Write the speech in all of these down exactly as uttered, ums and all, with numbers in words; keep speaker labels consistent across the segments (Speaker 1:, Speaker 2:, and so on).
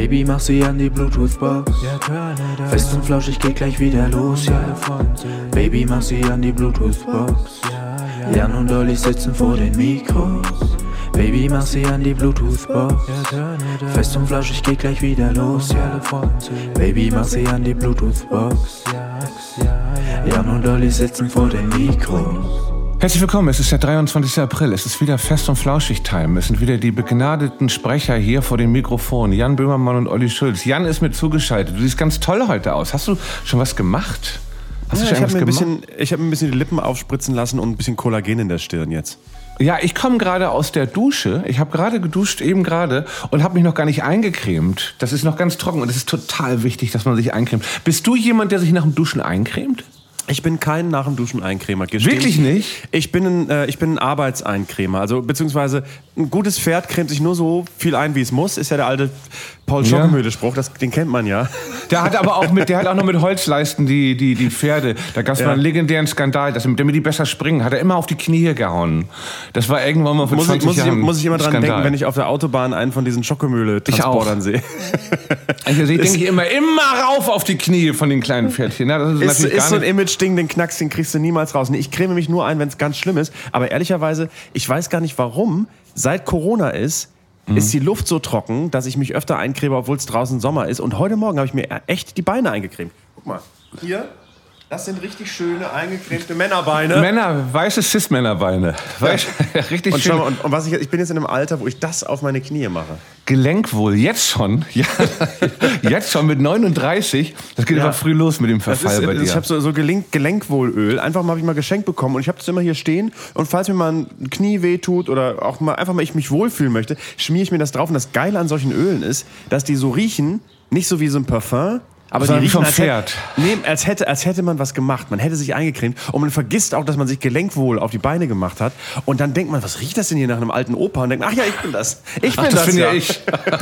Speaker 1: Baby, mach sie an die Bluetooth-Box. Fest und flauschig geht gleich wieder los, ja. Baby, mach sie an die Bluetooth-Box. Jan und Olli sitzen vor den Mikros. Baby, mach sie an die Bluetooth-Box. Fest und flauschig geht gleich wieder los, ja. Baby, mach sie an die Bluetooth-Box. Jan und Olli sitzen vor den Mikros.
Speaker 2: Herzlich willkommen, es ist der dreiundzwanzigster April, es ist wieder Fest- und Flauschig-Time. Es sind wieder die begnadeten Sprecher hier vor dem Mikrofon, Jan Böhmermann und Olli Schulz. Jan ist mit zugeschaltet, du siehst ganz toll heute aus. Hast du schon was gemacht? Hast
Speaker 3: ja,
Speaker 2: du schon
Speaker 3: ich habe mir,
Speaker 2: gemacht?
Speaker 3: hab mir ein bisschen die Lippen aufspritzen lassen und ein bisschen Kollagen in der Stirn jetzt.
Speaker 2: Ja, ich komme gerade aus der Dusche. Ich habe gerade geduscht, eben gerade, und habe mich noch gar nicht eingecremt. Das ist noch ganz trocken und es ist total wichtig, dass man sich eincremt. Bist du jemand, der sich nach dem Duschen eincremt?
Speaker 3: Ich bin kein nach dem Duschen Eincremer.
Speaker 2: Wirklich nicht?
Speaker 3: Ich bin ein, äh, ich bin ein Arbeitseincremer. Also beziehungsweise ein gutes Pferd cremt sich nur so viel ein, wie es muss. Ist ja der alte Paul Schockemöhle-Spruch. Das, den kennt man ja.
Speaker 2: Der hat aber auch mit, der hat auch noch mit Holzleisten die die die Pferde. Da gab es ja. mal einen legendären Skandal, dass damit die besser springen, hat er immer auf die Knie gehauen. Das war irgendwann mal vor
Speaker 3: muss
Speaker 2: zwanzig
Speaker 3: ich, muss
Speaker 2: Jahren.
Speaker 3: Ich, muss ich immer dran
Speaker 2: Skandal.
Speaker 3: denken, wenn ich auf der Autobahn einen von diesen Schockemöhle-Transportern sehe.
Speaker 2: Also ich denke ich immer immer rauf auf die Knie von den kleinen Pferdchen. Ja, das ist,
Speaker 3: ist,
Speaker 2: natürlich
Speaker 3: ist
Speaker 2: gar
Speaker 3: so ein
Speaker 2: nicht
Speaker 3: Image-Ding, den Knacks, den kriegst du niemals raus. Nee, ich creme mich nur ein, wenn es ganz schlimm ist. Aber ehrlicherweise, ich weiß gar nicht warum, seit Corona ist, mhm. ist die Luft so trocken, dass ich mich öfter eincreme, obwohl es draußen Sommer ist. Und heute Morgen habe ich mir echt die Beine eingecremt. Guck mal, hier. Das sind richtig schöne, eingecremte Männerbeine.
Speaker 2: Männer, weiße Cis-Männerbeine. Weiß, ja. Richtig
Speaker 3: und
Speaker 2: schön.
Speaker 3: Mal, und, und was ich, ich bin jetzt in einem Alter, wo ich das auf meine Knie mache.
Speaker 2: Gelenkwohl, jetzt schon. Ja, jetzt schon mit neununddreißig. Das geht ja. aber früh los mit dem Verfall
Speaker 3: ist,
Speaker 2: bei dir.
Speaker 3: Ich habe so, so Gelenk, Gelenkwohlöl. Einfach mal habe ich mal geschenkt bekommen. Und ich habe das immer hier stehen. Und falls mir mal ein Knie wehtut oder auch mal einfach mal ich mich wohlfühlen möchte, schmiere ich mir das drauf. Und das Geile an solchen Ölen ist, dass die so riechen, nicht so wie so ein Parfum, aber die riechen, als hätte, nee, als, hätte, als hätte man was gemacht. Man hätte sich eingecremt und man vergisst auch, dass man sich Gelenkwohl auf die Beine gemacht hat. Und dann denkt man, was riecht das denn hier nach einem alten Opa? Und denkt, ach ja, ich bin das. Ich bin
Speaker 2: ach, das,
Speaker 3: das
Speaker 2: bin ja
Speaker 3: ja
Speaker 2: ich.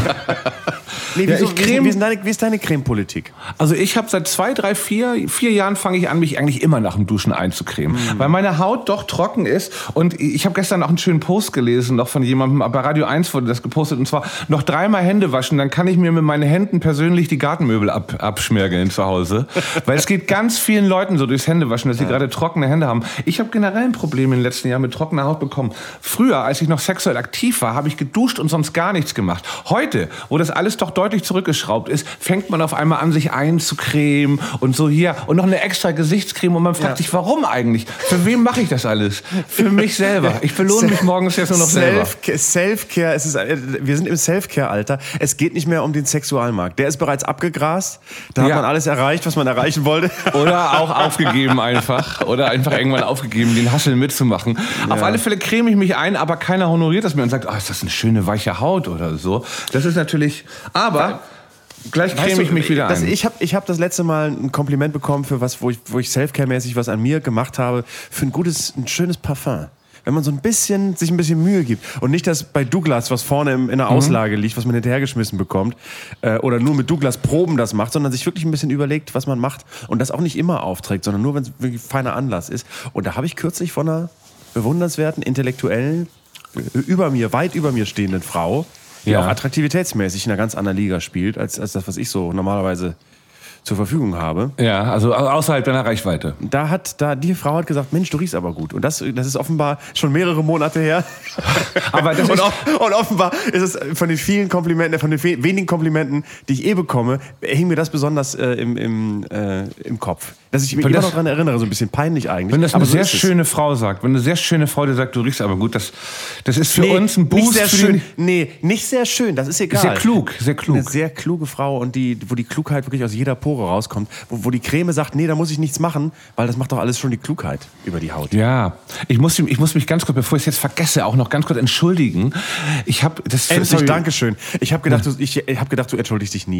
Speaker 3: Nee,
Speaker 2: ja,
Speaker 3: wieso,
Speaker 2: ich creme,
Speaker 3: wie, ist deine, wie ist deine Cremepolitik?
Speaker 2: Also ich habe seit zwei, drei, vier, vier Jahren fange ich an, mich eigentlich immer nach dem Duschen einzucremen. Mhm. Weil meine Haut doch trocken ist. Und ich habe gestern auch einen schönen Post gelesen, noch von jemandem, bei Radio eins wurde das gepostet. Und zwar noch dreimal Hände waschen, dann kann ich mir mit meinen Händen persönlich die Gartenmöbel ab, abschmirgeln zu Hause. Weil es geht ganz vielen Leuten so durchs Händewaschen, dass sie ja. gerade trockene Hände haben. Ich habe generell ein Problem in den letzten Jahren mit trockener Haut bekommen. Früher, als ich noch sexuell aktiv war, habe ich geduscht und sonst gar nichts gemacht. Heute, wo das alles doch deutlich zurückgeschraubt ist, fängt man auf einmal an, sich einzucremen und so hier und noch eine extra Gesichtscreme und man fragt ja. sich, warum eigentlich? Für wen mache ich das alles? Für mich selber. Ich belohne mich morgens jetzt nur noch selber.
Speaker 3: Self-Care, Self-Care, es ist, wir sind im Self-Care-Alter. Es geht nicht mehr um den Sexualmarkt. Der ist bereits abgegrast. Da
Speaker 2: ja.
Speaker 3: hat man alles erreicht, was man erreichen wollte.
Speaker 2: Oder auch aufgegeben einfach. Oder einfach irgendwann aufgegeben, den Hassel mitzumachen. Ja. Auf alle Fälle creme ich mich ein, aber keiner honoriert das mir und sagt, oh, ist das eine schöne weiche Haut oder so. Das ist natürlich, aber gleich creme weißt ich mich wieder
Speaker 3: das,
Speaker 2: ein.
Speaker 3: Ich habe ich hab das letzte Mal ein Kompliment bekommen für was, wo ich, wo ich Selfcare-mäßig was an mir gemacht habe, für ein gutes, ein schönes Parfum. Wenn man so ein bisschen, sich ein bisschen Mühe gibt und nicht das bei Douglas, was vorne in der Auslage liegt, was man hinterhergeschmissen bekommt, äh, oder nur mit Douglas Proben das macht, sondern sich wirklich ein bisschen überlegt, was man macht und das auch nicht immer aufträgt, sondern nur, wenn es wirklich feiner Anlass ist. Und da habe ich kürzlich von einer bewundernswerten, intellektuellen, über mir, weit über mir stehenden Frau, die ja. auch attraktivitätsmäßig in einer ganz anderen Liga spielt, als, als das, was ich so normalerweise zur Verfügung habe.
Speaker 2: Ja, also außerhalb deiner Reichweite.
Speaker 3: Da hat, da, die Frau hat gesagt, Mensch, du riechst aber gut. Und das, das ist offenbar schon mehrere Monate her.
Speaker 2: Aber das
Speaker 3: und,
Speaker 2: ist
Speaker 3: und offenbar ist es von den vielen Komplimenten, von den wenigen Komplimenten, die ich eh bekomme, hing mir das besonders äh, im, im, äh, im Kopf. Dass ich mich immer noch daran erinnere, so ein bisschen peinlich eigentlich.
Speaker 2: Wenn das eine
Speaker 3: aber so
Speaker 2: sehr schöne Frau sagt, wenn eine sehr schöne Frau dir sagt, du riechst aber gut, das, das ist für nee, uns ein Boost.
Speaker 3: Nicht sehr schön. Nee, nicht sehr schön, das ist egal.
Speaker 2: Sehr klug, sehr klug.
Speaker 3: Eine sehr kluge Frau, und die, wo die Klugheit wirklich aus jeder Pore rauskommt. Wo, wo die Creme sagt, nee, da muss ich nichts machen, weil das macht doch alles schon die Klugheit über die Haut.
Speaker 2: Ja, ich muss, ich muss mich ganz kurz, bevor ich es jetzt vergesse, auch noch ganz kurz entschuldigen. Ich habe das.
Speaker 3: Endlich, Dankeschön. Ich habe gedacht, ja. du, ich, ich hab gedacht, du entschuldigst dich nie.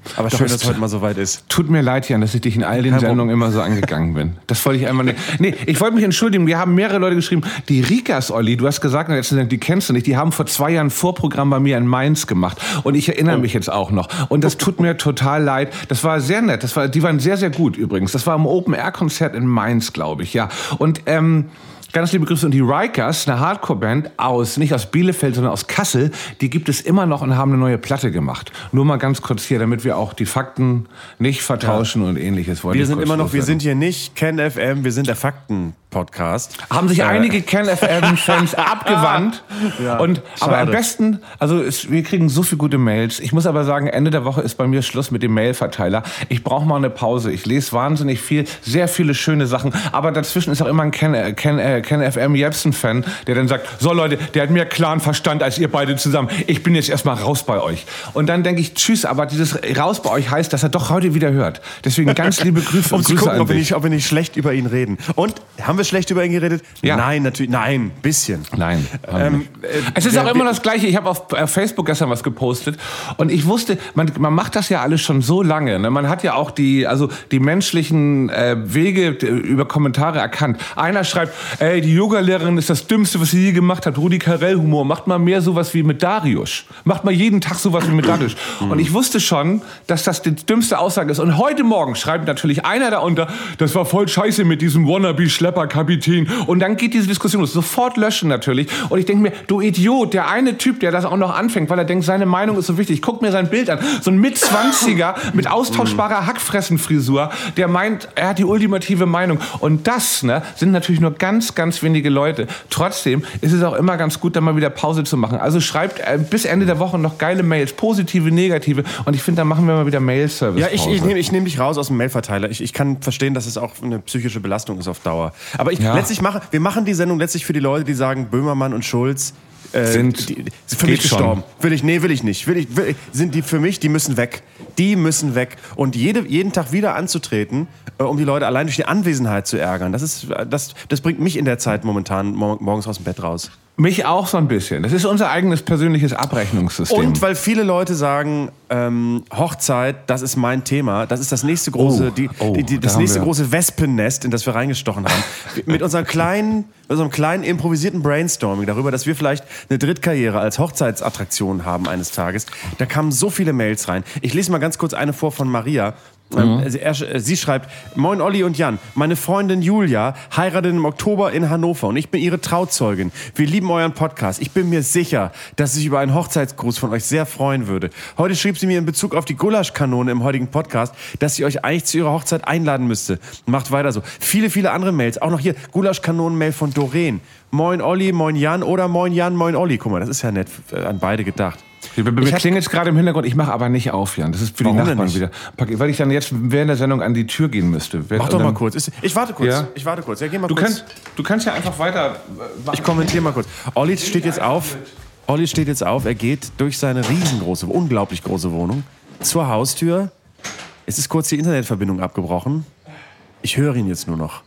Speaker 3: Aber
Speaker 2: Doch,
Speaker 3: schön,
Speaker 2: es
Speaker 3: dass es heute mal so weit ist.
Speaker 2: Tut mir leid, Jan, dass ich dich in all den
Speaker 3: Kein
Speaker 2: Sendungen immer so angegangen bin. Das wollte ich einfach nicht. Nee, ich wollte mich entschuldigen. Wir haben mehrere Leute geschrieben. Die Rikas, Olli, du hast gesagt, die kennst du nicht. Die haben vor zwei Jahren ein Vorprogramm bei mir in Mainz gemacht. Und ich erinnere mich jetzt auch noch. Und das tut mir total leid. Das war sehr nett. Das war, die waren sehr, sehr gut übrigens. Das war im Open-Air-Konzert in Mainz, glaube ich, ja. Und, ähm, ganz liebe Grüße. Und die Rikers, eine Hardcore-Band aus, nicht aus Bielefeld, sondern aus Kassel, die gibt es immer noch und haben eine neue Platte gemacht. Nur mal ganz kurz hier, damit wir auch die Fakten nicht vertauschen ja. und ähnliches.
Speaker 3: Wir sind immer noch, wir sind hier nicht Ken F M, wir sind der Fakten-Podcast.
Speaker 2: Haben sich
Speaker 3: äh.
Speaker 2: einige Ken F M-Fans abgewandt.
Speaker 3: Ja,
Speaker 2: und, aber am besten, also es, wir kriegen so viele gute Mails. Ich muss aber sagen, Ende der Woche ist bei mir Schluss mit dem Mailverteiler. Ich brauche mal eine Pause. Ich lese wahnsinnig viel, sehr viele schöne Sachen. Aber dazwischen ist auch immer ein Ken, äh, Ken, äh, Ken F M Jepsen-Fan, der dann sagt, so Leute, der hat mehr klaren Verstand als ihr beide zusammen. Ich bin jetzt erstmal raus bei euch. Und dann denke ich, tschüss, aber dieses raus bei euch heißt, dass er doch heute wieder hört. Deswegen ganz liebe Grüße.
Speaker 3: Um zu
Speaker 2: Grüße
Speaker 3: gucken, ob wir,
Speaker 2: dich.
Speaker 3: nicht, ob wir nicht schlecht über ihn reden. Und, haben wir schlecht über ihn geredet?
Speaker 2: Ja.
Speaker 3: Nein, natürlich, nein, bisschen.
Speaker 2: Nein.
Speaker 3: Ähm, äh,
Speaker 2: es ist
Speaker 3: der,
Speaker 2: auch immer das Gleiche. Ich habe auf Facebook gestern was gepostet und ich wusste, man, man macht das ja alles schon so lange. Ne? Man hat ja auch die, also die menschlichen äh, Wege über Kommentare erkannt. Einer schreibt, ey, die Yoga-Lehrerin ist das Dümmste, was sie je gemacht hat. Rudi Carrell-Humor. Macht mal mehr sowas wie mit Darius. Macht mal jeden Tag sowas wie mit Darius. Und ich wusste schon, dass das die dümmste Aussage ist. Und heute Morgen schreibt natürlich einer darunter, das war voll scheiße mit diesem Wannabe-Schlepper-Kapitän. Und dann geht diese Diskussion los. Sofort löschen natürlich. Und ich denke mir, du Idiot, der eine Typ, der das auch noch anfängt, weil er denkt, seine Meinung ist so wichtig. Guck mir sein Bild an. So ein Mitzwanziger mit austauschbarer Hackfressenfrisur, der meint, er hat die ultimative Meinung. Und das ne, sind natürlich nur ganz, ganz wenige Leute. Trotzdem ist es auch immer ganz gut, da mal wieder Pause zu machen. Also schreibt äh, bis Ende der Woche noch geile Mails, positive, negative. Und ich finde, da machen wir mal wieder Mail-Service.
Speaker 3: Ja, ich, ich nehme ich nehm dich raus aus dem Mailverteiler. Ich, ich kann verstehen, dass es auch eine psychische Belastung ist auf Dauer. Aber ich,
Speaker 2: ja.
Speaker 3: letztlich mache, wir machen die Sendung letztlich für die Leute, die sagen, Böhmermann und Schulz äh,
Speaker 2: sind
Speaker 3: die, für mich gestorben. Will ich, nee, will ich nicht. Will ich, will ich, sind die für mich, die müssen weg. Die müssen weg. Und jede, jeden Tag wieder anzutreten, äh, um die Leute allein durch die Anwesenheit zu ärgern, das, ist, das, das bringt mich in der Zeit momentan mor- morgens aus dem Bett raus.
Speaker 2: Mich auch so ein bisschen. Das ist unser eigenes persönliches Abrechnungssystem.
Speaker 3: Und weil viele Leute sagen, ähm, Hochzeit, das ist mein Thema, das ist das nächste große,
Speaker 2: Oh,
Speaker 3: die,
Speaker 2: oh,
Speaker 3: die, die,
Speaker 2: da
Speaker 3: das
Speaker 2: haben
Speaker 3: nächste
Speaker 2: wir-
Speaker 3: große Wespennest, in das wir reingestochen haben. Mit unserem kleinen, mit unserem kleinen improvisierten Brainstorming darüber, dass wir vielleicht eine Drittkarriere als Hochzeitsattraktion haben eines Tages. Da kamen so viele Mails rein. Ich lese mal ganz kurz eine vor von Maria. Mhm. Also er, sie schreibt, moin Olli und Jan, meine Freundin Julia heiratet im Oktober in Hannover und ich bin ihre Trauzeugin. Wir lieben euren Podcast. Ich bin mir sicher, dass sie sich über einen Hochzeitsgruß von euch sehr freuen würde. Heute schrieb sie mir in Bezug auf die Gulaschkanone im heutigen Podcast, dass sie euch eigentlich zu ihrer Hochzeit einladen müsste. Macht weiter so. Viele, viele andere Mails. Auch noch hier Gulaschkanonen-Mail von Doreen. Moin Olli, moin Jan oder moin Jan, moin Olli. Guck mal, das ist ja nett an beide gedacht.
Speaker 2: Bei mir klingelt es gerade im Hintergrund, ich mache aber nicht auf, Jan. Das ist für die
Speaker 3: Warum
Speaker 2: Nachbarn
Speaker 3: denn
Speaker 2: wieder. Weil ich dann jetzt während der Sendung an die Tür gehen müsste.
Speaker 3: Mach doch mal kurz. Ich warte kurz.
Speaker 2: Ja.
Speaker 3: Ich warte kurz. Ja, geh mal
Speaker 2: Du
Speaker 3: kurz.
Speaker 2: kannst, du kannst ja einfach weiter.
Speaker 3: Ich kommentiere mal kurz. Olli steht jetzt auf. Olli steht jetzt auf. Er geht durch seine riesengroße, unglaublich große Wohnung zur Haustür. Es ist kurz die Internetverbindung abgebrochen. Ich höre ihn jetzt nur noch.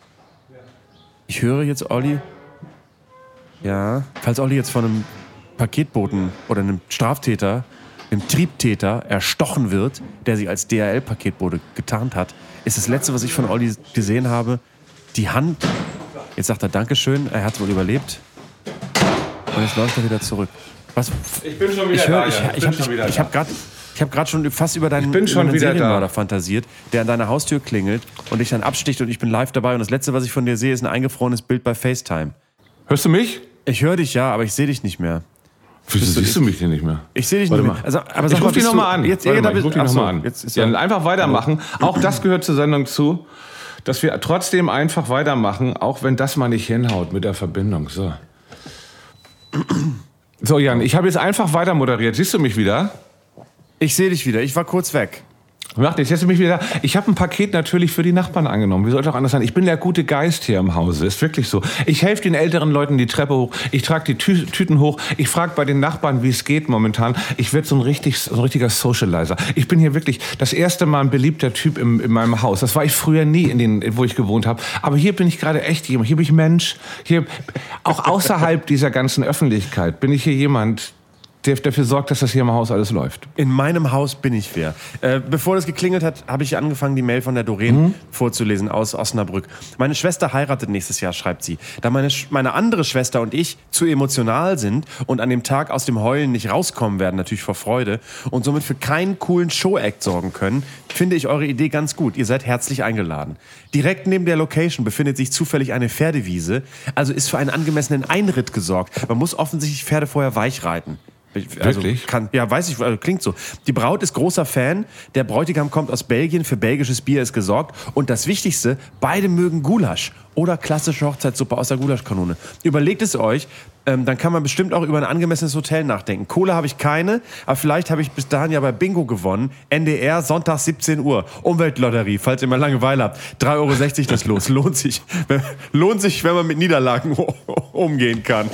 Speaker 3: Ich höre jetzt Olli. Ja. Falls Olli jetzt von einem Paketboten oder einem Straftäter, einem Triebtäter erstochen wird, der sich als D H L-Paketbote getarnt hat, ist das Letzte, was ich von Olli gesehen habe, die Hand. Jetzt sagt er Dankeschön, er hat wohl überlebt. Und jetzt läuft er wieder zurück. Was?
Speaker 2: Ich bin schon wieder
Speaker 3: Ich höre,
Speaker 2: da.
Speaker 3: ich,
Speaker 2: Jan.
Speaker 3: ich, ich habe ich hab gerade ich hab grad schon fast über deinen,
Speaker 2: Ich bin schon
Speaker 3: über deinen
Speaker 2: wieder
Speaker 3: Serienmörder
Speaker 2: da.
Speaker 3: fantasiert, der an deiner Haustür klingelt und dich dann absticht und ich bin live dabei und das Letzte, was ich von dir sehe, ist ein eingefrorenes Bild bei FaceTime.
Speaker 2: Hörst du mich?
Speaker 3: Ich höre dich ja, aber ich sehe dich nicht mehr.
Speaker 2: Wieso siehst du mich hier nicht mehr?
Speaker 3: Ich sehe dich
Speaker 2: Warte
Speaker 3: nicht
Speaker 2: mal.
Speaker 3: mehr. Also, aber sag
Speaker 2: Ich
Speaker 3: mal,
Speaker 2: ruf dich
Speaker 3: bist
Speaker 2: nochmal
Speaker 3: du-
Speaker 2: an.
Speaker 3: Jetzt,
Speaker 2: Warte
Speaker 3: ja,
Speaker 2: mal,
Speaker 3: da
Speaker 2: ich
Speaker 3: bist-
Speaker 2: ruf dich
Speaker 3: ach so,
Speaker 2: nochmal an.
Speaker 3: Jetzt ist
Speaker 2: Ja,
Speaker 3: er,
Speaker 2: einfach weitermachen. Auch das gehört zur Sendung zu, dass wir trotzdem einfach weitermachen, auch wenn das mal nicht hinhaut mit der Verbindung. So, so Jan, ich habe jetzt einfach weiter moderiert. Siehst du mich wieder?
Speaker 3: ich sehe dich wieder. Ich war kurz weg.
Speaker 2: Macht nichts, jetzt bin ich wieder da. Ich habe ein Paket natürlich für die Nachbarn angenommen. Wie sollte auch anders sein? Ich bin der gute Geist hier im Hause. Ist wirklich so. Ich helfe den älteren Leuten die Treppe hoch. Ich trage die Tü- Tüten hoch. Ich frage bei den Nachbarn, wie es geht momentan. Ich werde so ein, richtig, so ein richtiger Socializer. Ich bin hier wirklich das erste Mal ein beliebter Typ im, in meinem Haus. Das war ich früher nie, in den, wo ich gewohnt habe. Aber hier bin ich gerade echt jemand. Hier bin ich Mensch. Hier, auch außerhalb dieser ganzen Öffentlichkeit bin ich hier jemand, der dafür sorgt, dass das hier im Haus alles läuft.
Speaker 3: In meinem Haus bin ich wer. Äh, bevor das geklingelt hat, habe ich angefangen, die Mail von der Doreen mhm. vorzulesen aus Osnabrück. Meine Schwester heiratet nächstes Jahr, schreibt sie. Da meine, meine andere Schwester und ich zu emotional sind und an dem Tag aus dem Heulen nicht rauskommen werden, natürlich vor Freude, und somit für keinen coolen Show-Act sorgen können, finde ich eure Idee ganz gut. Ihr seid herzlich eingeladen. Direkt neben der Location befindet sich zufällig eine Pferdewiese, also ist für einen angemessenen Einritt gesorgt. Man muss offensichtlich Pferde vorher weich reiten. Also
Speaker 2: Wirklich?
Speaker 3: Kann, ja, weiß ich, also klingt so. Die Braut ist großer Fan, der Bräutigam kommt aus Belgien, für belgisches Bier ist gesorgt und das Wichtigste, beide mögen Gulasch oder klassische Hochzeitssuppe aus der Gulaschkanone. Überlegt es euch, ähm, dann kann man bestimmt auch über ein angemessenes Hotel nachdenken. Kohle habe ich keine, aber vielleicht habe ich bis dahin ja bei Bingo gewonnen. N D R, Sonntag siebzehn Uhr. Umweltlotterie, falls ihr mal Langeweile habt. drei Euro sechzig das los. Lohnt sich, lohnt sich, wenn man mit Niederlagen umgehen kann.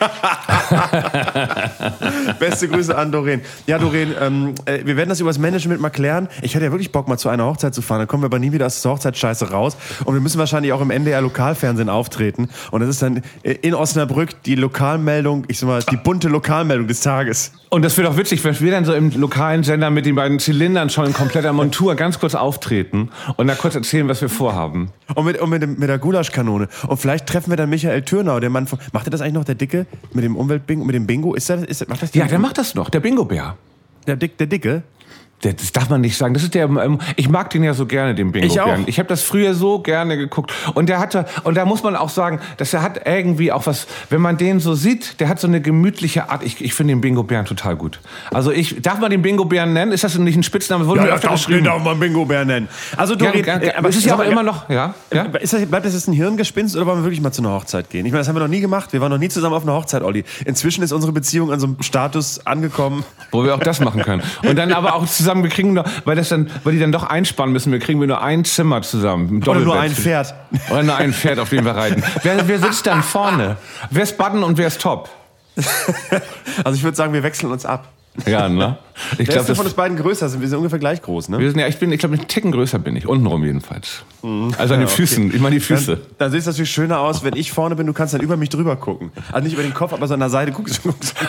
Speaker 3: Beste Grüße an Doreen. Ja, Doreen, ähm, äh, wir werden das über das Management mal klären. Ich hätte ja wirklich Bock, mal zu einer Hochzeit zu fahren. Dann kommen wir aber nie wieder aus der Hochzeitsscheiße raus. Und wir müssen wahrscheinlich auch im N D R-Lokalfernsehen auftreten. Und das ist dann in Osnabrück die Lokalmeldung, ich sag mal, die bunte Lokalmeldung des Tages.
Speaker 2: Und das wird auch witzig, wenn wir dann so im lokalen Sender mit den beiden Zylindern schon in kompletter Montur ganz kurz auftreten und da kurz erzählen, was wir vorhaben.
Speaker 3: Und mit, und mit, dem, mit der Gulaschkanone. Und vielleicht treffen wir dann Michael Thürnau, der Mann von... Macht er das eigentlich noch, der Dicke? Mit dem Umweltbingo, mit dem Bingo? Ist das, ist, macht das
Speaker 2: ja, der macht das noch, der Bingo-Bär.
Speaker 3: Der, Dick, der Dicke?
Speaker 2: Das darf man nicht sagen. Das ist der. Ähm, ich mag den ja so gerne, den Bingo.
Speaker 3: Ich auch.
Speaker 2: Ich habe das früher so gerne geguckt. Und der hatte. Und da muss man auch sagen, dass er hat irgendwie auch was. Wenn man den so sieht, der hat so eine gemütliche Art. Ich, ich finde den Bingo-Bären total gut. Also ich darf man den Bingo-Bären nennen? Ist das nicht ein Spitzname? Wurde
Speaker 3: ja,
Speaker 2: mir öfter
Speaker 3: darf,
Speaker 2: geschrieben.
Speaker 3: Den darf man Bingo-Bär nennen. Also du,
Speaker 2: ja, ja, aber es ist ja auch immer noch. Ja. ja?
Speaker 3: Ist das, bleibt das jetzt ein Hirngespinst oder wollen wir wirklich mal zu einer Hochzeit gehen? Ich meine, das haben wir noch nie gemacht. Wir waren noch nie zusammen auf einer Hochzeit, Olli. Inzwischen ist unsere Beziehung an so einem Status angekommen,
Speaker 2: wo wir auch das machen können. Und dann aber auch zusammen. Wir kriegen noch, weil das dann, weil die dann doch einspannen müssen. Wir kriegen wir nur ein Zimmer zusammen.
Speaker 3: Oder nur ein Pferd.
Speaker 2: Oder nur ein Pferd, auf dem wir reiten. Wer, wer sitzt dann vorne? Wer ist Button und wer ist Top?
Speaker 3: Also ich würde sagen, wir wechseln uns ab.
Speaker 2: Ja, ne? Ich
Speaker 3: Wer ist denn von uns beiden größer? Wir sind ungefähr gleich groß, ne?
Speaker 2: Wir sind, ja, ich bin, ich glaube, einen Ticken größer bin ich. Untenrum jedenfalls. Also an den ja, okay. Füßen. Ich meine die Füße.
Speaker 3: Dann, dann sieht es natürlich schöner aus, wenn ich vorne bin, du kannst dann über mich drüber gucken. Also nicht über den Kopf, aber so an der Seite guckst du.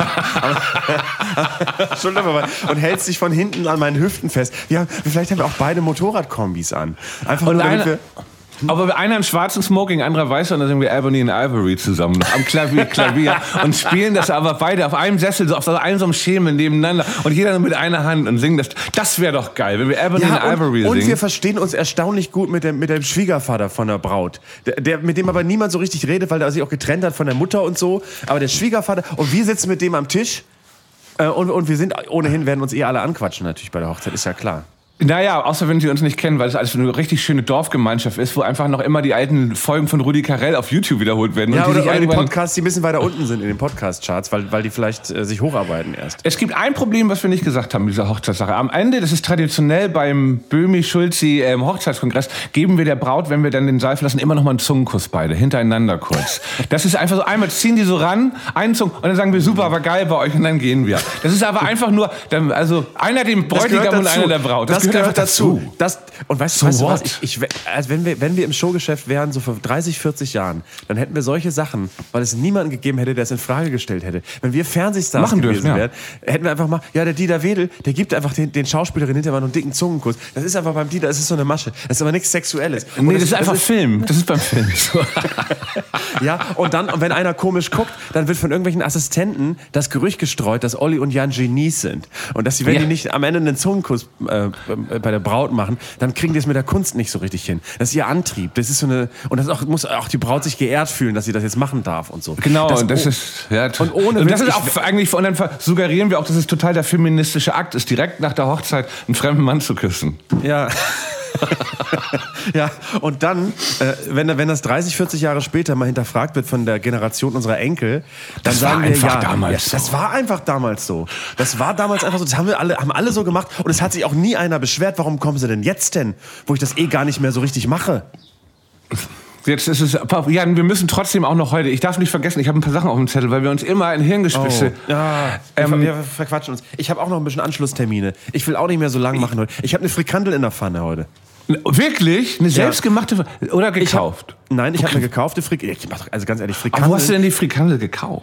Speaker 3: Und hältst dich von hinten an meinen Hüften fest. Wir, vielleicht haben wir auch beide Motorradkombis an. Einfach nur, damit wir...
Speaker 2: Aber einer einen schwarzen Smoking, anderer weiß, und dann sind wir Ebony und Ivory zusammen am Klavier, Klavier und spielen das aber beide auf einem Sessel, so auf so einem so einem Schemel nebeneinander und jeder mit einer Hand und singen das. Das wäre doch geil, wenn wir Ebony
Speaker 3: ja,
Speaker 2: und, und Ivory singen.
Speaker 3: Und wir verstehen uns erstaunlich gut mit dem, mit dem Schwiegervater von der Braut, der, der, mit dem aber niemand so richtig redet, weil er sich auch getrennt hat von der Mutter und so. Aber der Schwiegervater, und wir sitzen mit dem am Tisch äh, und, und wir sind ohnehin, werden uns eh alle anquatschen natürlich bei der Hochzeit, ist ja klar.
Speaker 2: Naja, außer wenn sie uns nicht kennen, weil es alles so eine richtig schöne Dorfgemeinschaft ist, wo einfach noch immer die alten Folgen von Rudi Carrell auf YouTube wiederholt werden.
Speaker 3: Ja,
Speaker 2: und die
Speaker 3: oder, oder die Podcasts, die ein bisschen weiter unten sind in den Podcast-Charts, weil, weil die vielleicht äh, sich hocharbeiten erst.
Speaker 2: Es gibt ein Problem, was wir nicht gesagt haben, dieser Hochzeitssache. Am Ende, das ist traditionell beim Böhmi-Schulzi ähm, Hochzeitskongress, geben wir der Braut, wenn wir dann den Saal verlassen, immer noch mal einen Zungenkuss beide, hintereinander kurz. Das ist einfach so, einmal ziehen die so ran, einen Zungen, und dann sagen wir, super, war geil bei euch, und dann gehen wir. Das ist aber einfach nur, also einer dem Bräutigam und einer der Braut.
Speaker 3: Das, das gehört, gehört dazu. Das, und weißt,
Speaker 2: so
Speaker 3: weißt du was? Ich, ich, also wenn, wir, wenn wir im Showgeschäft wären, so vor dreißig, vierzig Jahren, dann hätten wir solche Sachen, weil es niemanden gegeben hätte, der es in Frage gestellt hätte. Wenn wir Fernsehstars
Speaker 2: Machen
Speaker 3: gewesen
Speaker 2: dürfen, ja.
Speaker 3: wären, hätten wir einfach mal, ja, der Dieter Wedel, der gibt einfach den, den Schauspielerinnen hinterher mal einen dicken Zungenkuss. Das ist einfach beim Dieter, das ist so eine Masche. Das ist aber nichts Sexuelles.
Speaker 2: Und nee, das, das ist einfach das ist, Film. Das ist beim Film.
Speaker 3: Ja, und dann, und wenn einer komisch guckt, dann wird von irgendwelchen Assistenten das Gerücht gestreut, dass Olli und Jan Genies sind. Und dass sie, wenn ja. die nicht am Ende einen Zungenkuss äh, bei der Braut machen, dann kriegen die es mit der Kunst nicht so richtig hin. Das ist ihr Antrieb. Das ist so eine, und das auch, muss auch die Braut sich geehrt fühlen, dass sie das jetzt machen darf und so.
Speaker 2: Genau,
Speaker 3: das,
Speaker 2: und das ist, ja,
Speaker 3: und ohne
Speaker 2: und das
Speaker 3: Witz,
Speaker 2: ist auch eigentlich, und dann suggerieren wir auch, dass es total der feministische Akt ist, direkt nach der Hochzeit einen fremden Mann zu küssen.
Speaker 3: Ja. Ja, und dann, äh, wenn, wenn das dreißig, vierzig Jahre später mal hinterfragt wird von der Generation unserer Enkel, dann
Speaker 2: das
Speaker 3: sagen
Speaker 2: war
Speaker 3: wir,
Speaker 2: einfach
Speaker 3: ja,
Speaker 2: damals
Speaker 3: ja,
Speaker 2: so.
Speaker 3: das war einfach damals so. Das war damals einfach so. Das haben wir alle, haben alle so gemacht. Und es hat sich auch nie einer beschwert. Warum kommen sie denn jetzt denn, wo ich das eh gar nicht mehr so richtig mache?
Speaker 2: Jetzt ist es, ja, wir müssen trotzdem auch noch heute, ich darf nicht vergessen, ich habe ein paar Sachen auf dem Zettel, weil wir uns immer in Hirngespinste...
Speaker 3: Oh. Ja, ähm, wir verquatschen uns. Ich habe auch noch ein bisschen Anschlusstermine. Ich will auch nicht mehr so lang machen heute. Ich habe eine Frikandel in der Pfanne heute.
Speaker 2: Wirklich? Eine selbstgemachte ja. oder gekauft?
Speaker 3: Ich hab, nein, ich okay. habe eine gekaufte Frikandel. Also ganz ehrlich, Frikandel...
Speaker 2: Aber wo hast du denn die Frikandel gekauft?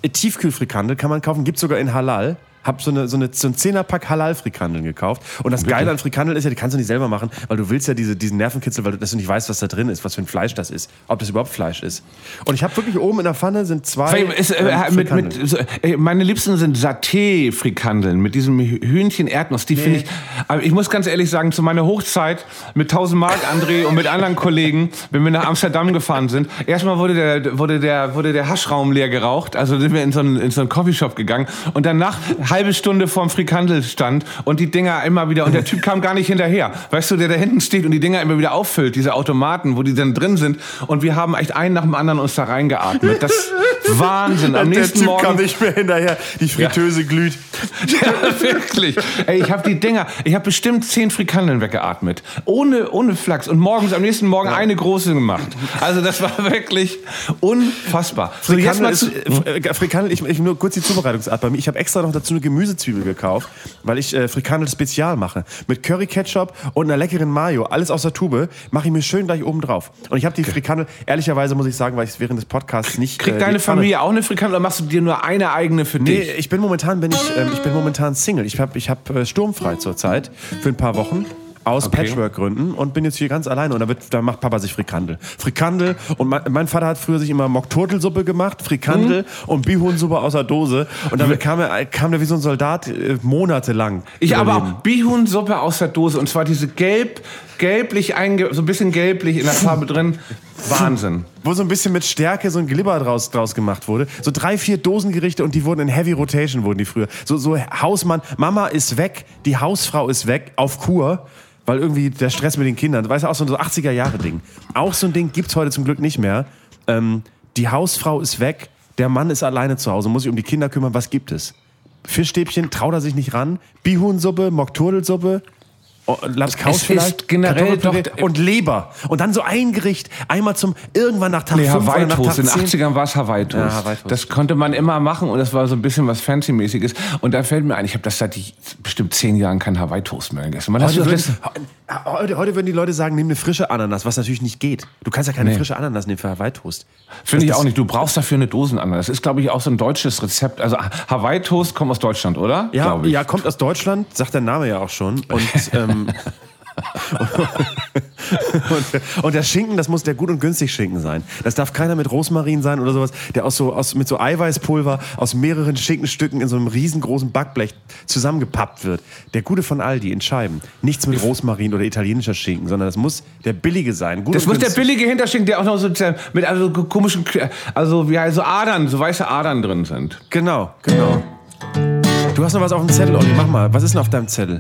Speaker 3: Tiefkühlfrikandel kann man kaufen, gibt sogar in Halal. Hab so, eine, so, eine, so ein Zehnerpack Halal-Frikandeln gekauft. Und das Geile an Frikandeln ist ja, die kannst du nicht selber machen, weil du willst ja diese, diesen Nervenkitzel, weil du, dass du nicht weißt, was da drin ist, was für ein Fleisch das ist. Ob das überhaupt Fleisch ist. Und ich habe wirklich oben in der Pfanne sind zwei
Speaker 2: ist, äh, ähm, mit, mit, so, äh, meine Liebsten sind Saté-Frikandeln mit diesem Hühnchen-Erdnuss. Die nee. finde ich, aber ich muss ganz ehrlich sagen, zu meiner Hochzeit mit tausend Mark, André, und mit anderen Kollegen, wenn wir nach Amsterdam gefahren sind, erstmal wurde der, wurde der, wurde der Haschraum leer geraucht, also sind wir in so einen, in so einen Coffeeshop gegangen und danach halbe Stunde vorm Frikandelstand und die Dinger immer wieder, und der Typ kam gar nicht hinterher. Weißt du, der da hinten steht und die Dinger immer wieder auffüllt, diese Automaten, wo die dann drin sind, und wir haben echt einen nach dem anderen uns da reingeatmet. Das ist Wahnsinn. Am
Speaker 3: der
Speaker 2: nächsten
Speaker 3: Typ
Speaker 2: Morgen
Speaker 3: kam nicht mehr hinterher, die Fritteuse ja. glüht.
Speaker 2: Ja, wirklich. Ey, ich habe die Dinger, ich habe bestimmt zehn Frikandeln weggeatmet. Ohne, ohne Flachs. Und morgens, am nächsten Morgen ja. eine große gemacht. Also das war wirklich unfassbar.
Speaker 3: Frikandel, so, ist, äh, Frikandel ich, ich nur kurz die Zubereitungsart bei mir. Ich habe extra noch dazu eine Gemüsezwiebel gekauft, weil ich äh, Frikandel Spezial mache. Mit Curry-Ketchup und einer leckeren Mayo, alles aus der Tube, mache ich mir schön gleich oben drauf. Und ich habe die okay. Frikandel, ehrlicherweise muss ich sagen, weil ich es während des Podcasts nicht...
Speaker 2: Kriegt äh, deine Familie auch eine Frikandel oder machst du dir nur eine eigene für
Speaker 3: nee,
Speaker 2: dich?
Speaker 3: Nee, ich bin momentan, bin ich, äh, ich bin momentan Single. Ich habe ich hab, äh, sturmfrei zurzeit für ein paar Wochen. Aus okay. Patchwork-Gründen und bin jetzt hier ganz alleine. Und da, wird, da macht Papa sich Frikandel. Frikandel und mein, mein Vater hat früher sich immer Mockturtelsuppe gemacht, Frikandel mhm. und Bihunsuppe aus der Dose. Und damit kam er, kam er wie so ein Soldat äh, monatelang.
Speaker 2: Ich überleben. Aber auch Bihunsuppe aus der Dose. Und zwar diese gelb, gelblich, einge, so ein bisschen gelblich in der Farbe drin. Wahnsinn.
Speaker 3: Wo so ein bisschen mit Stärke so ein Glibber draus, draus gemacht wurde. So drei, vier Dosengerichte und die wurden in Heavy Rotation, wurden die früher. So, so Hausmann, Mama ist weg, die Hausfrau ist weg, auf Kur. Weil irgendwie der Stress mit den Kindern, weißt du, auch so ein achtziger-Jahre-Ding. Auch so ein Ding gibt's heute zum Glück nicht mehr. Ähm, die Hausfrau ist weg, der Mann ist alleine zu Hause, muss sich um die Kinder kümmern. Was gibt es? Fischstäbchen, traut er sich nicht ran. Bihunsuppe, Mockturtelsuppe, Lapskaus vielleicht,
Speaker 2: generell doch,
Speaker 3: und Leber. Und dann so ein Gericht, einmal zum, irgendwann nach Tag
Speaker 2: nee,
Speaker 3: fünf
Speaker 2: Hawaii
Speaker 3: oder nach
Speaker 2: Toast.
Speaker 3: Tag
Speaker 2: In den achtzigern war es Hawaii Toast. Ja, Hawaii Toast. Das konnte man immer machen und das war so ein bisschen was Fancy-mäßiges. Und da fällt mir ein, ich habe das seit bestimmt zehn Jahren keinen Hawaii Toast mehr gegessen. Man
Speaker 3: heute, würden, heute, heute würden die Leute sagen, nimm eine frische Ananas, was natürlich nicht geht. Du kannst ja keine nee. frische Ananas nehmen für Hawaii Toast.
Speaker 2: Finde ich auch nicht. Du brauchst dafür eine Dosenananas. Das ist, glaube ich, auch so ein deutsches Rezept. Also Hawaii Toast kommt aus Deutschland, oder?
Speaker 3: Ja, ja, kommt aus Deutschland, sagt der Name ja auch schon. Und ähm, und, und der Schinken, das muss der gut und günstig Schinken sein. Das darf keiner mit Rosmarin sein oder sowas, der aus so, aus, mit so Eiweißpulver aus mehreren Schinkenstücken in so einem riesengroßen Backblech zusammengepappt wird. Der gute von Aldi in Scheiben. Nichts mit Rosmarin oder italienischer Schinken, sondern das muss der billige sein. Gut
Speaker 2: das muss günstig. Der billige Hinterschinken, der auch noch so mit also komischen, also wie so Adern, so weiße Adern drin sind.
Speaker 3: Genau, genau. Du hast noch was auf dem Zettel, Olli, mach mal. Was ist denn auf deinem Zettel?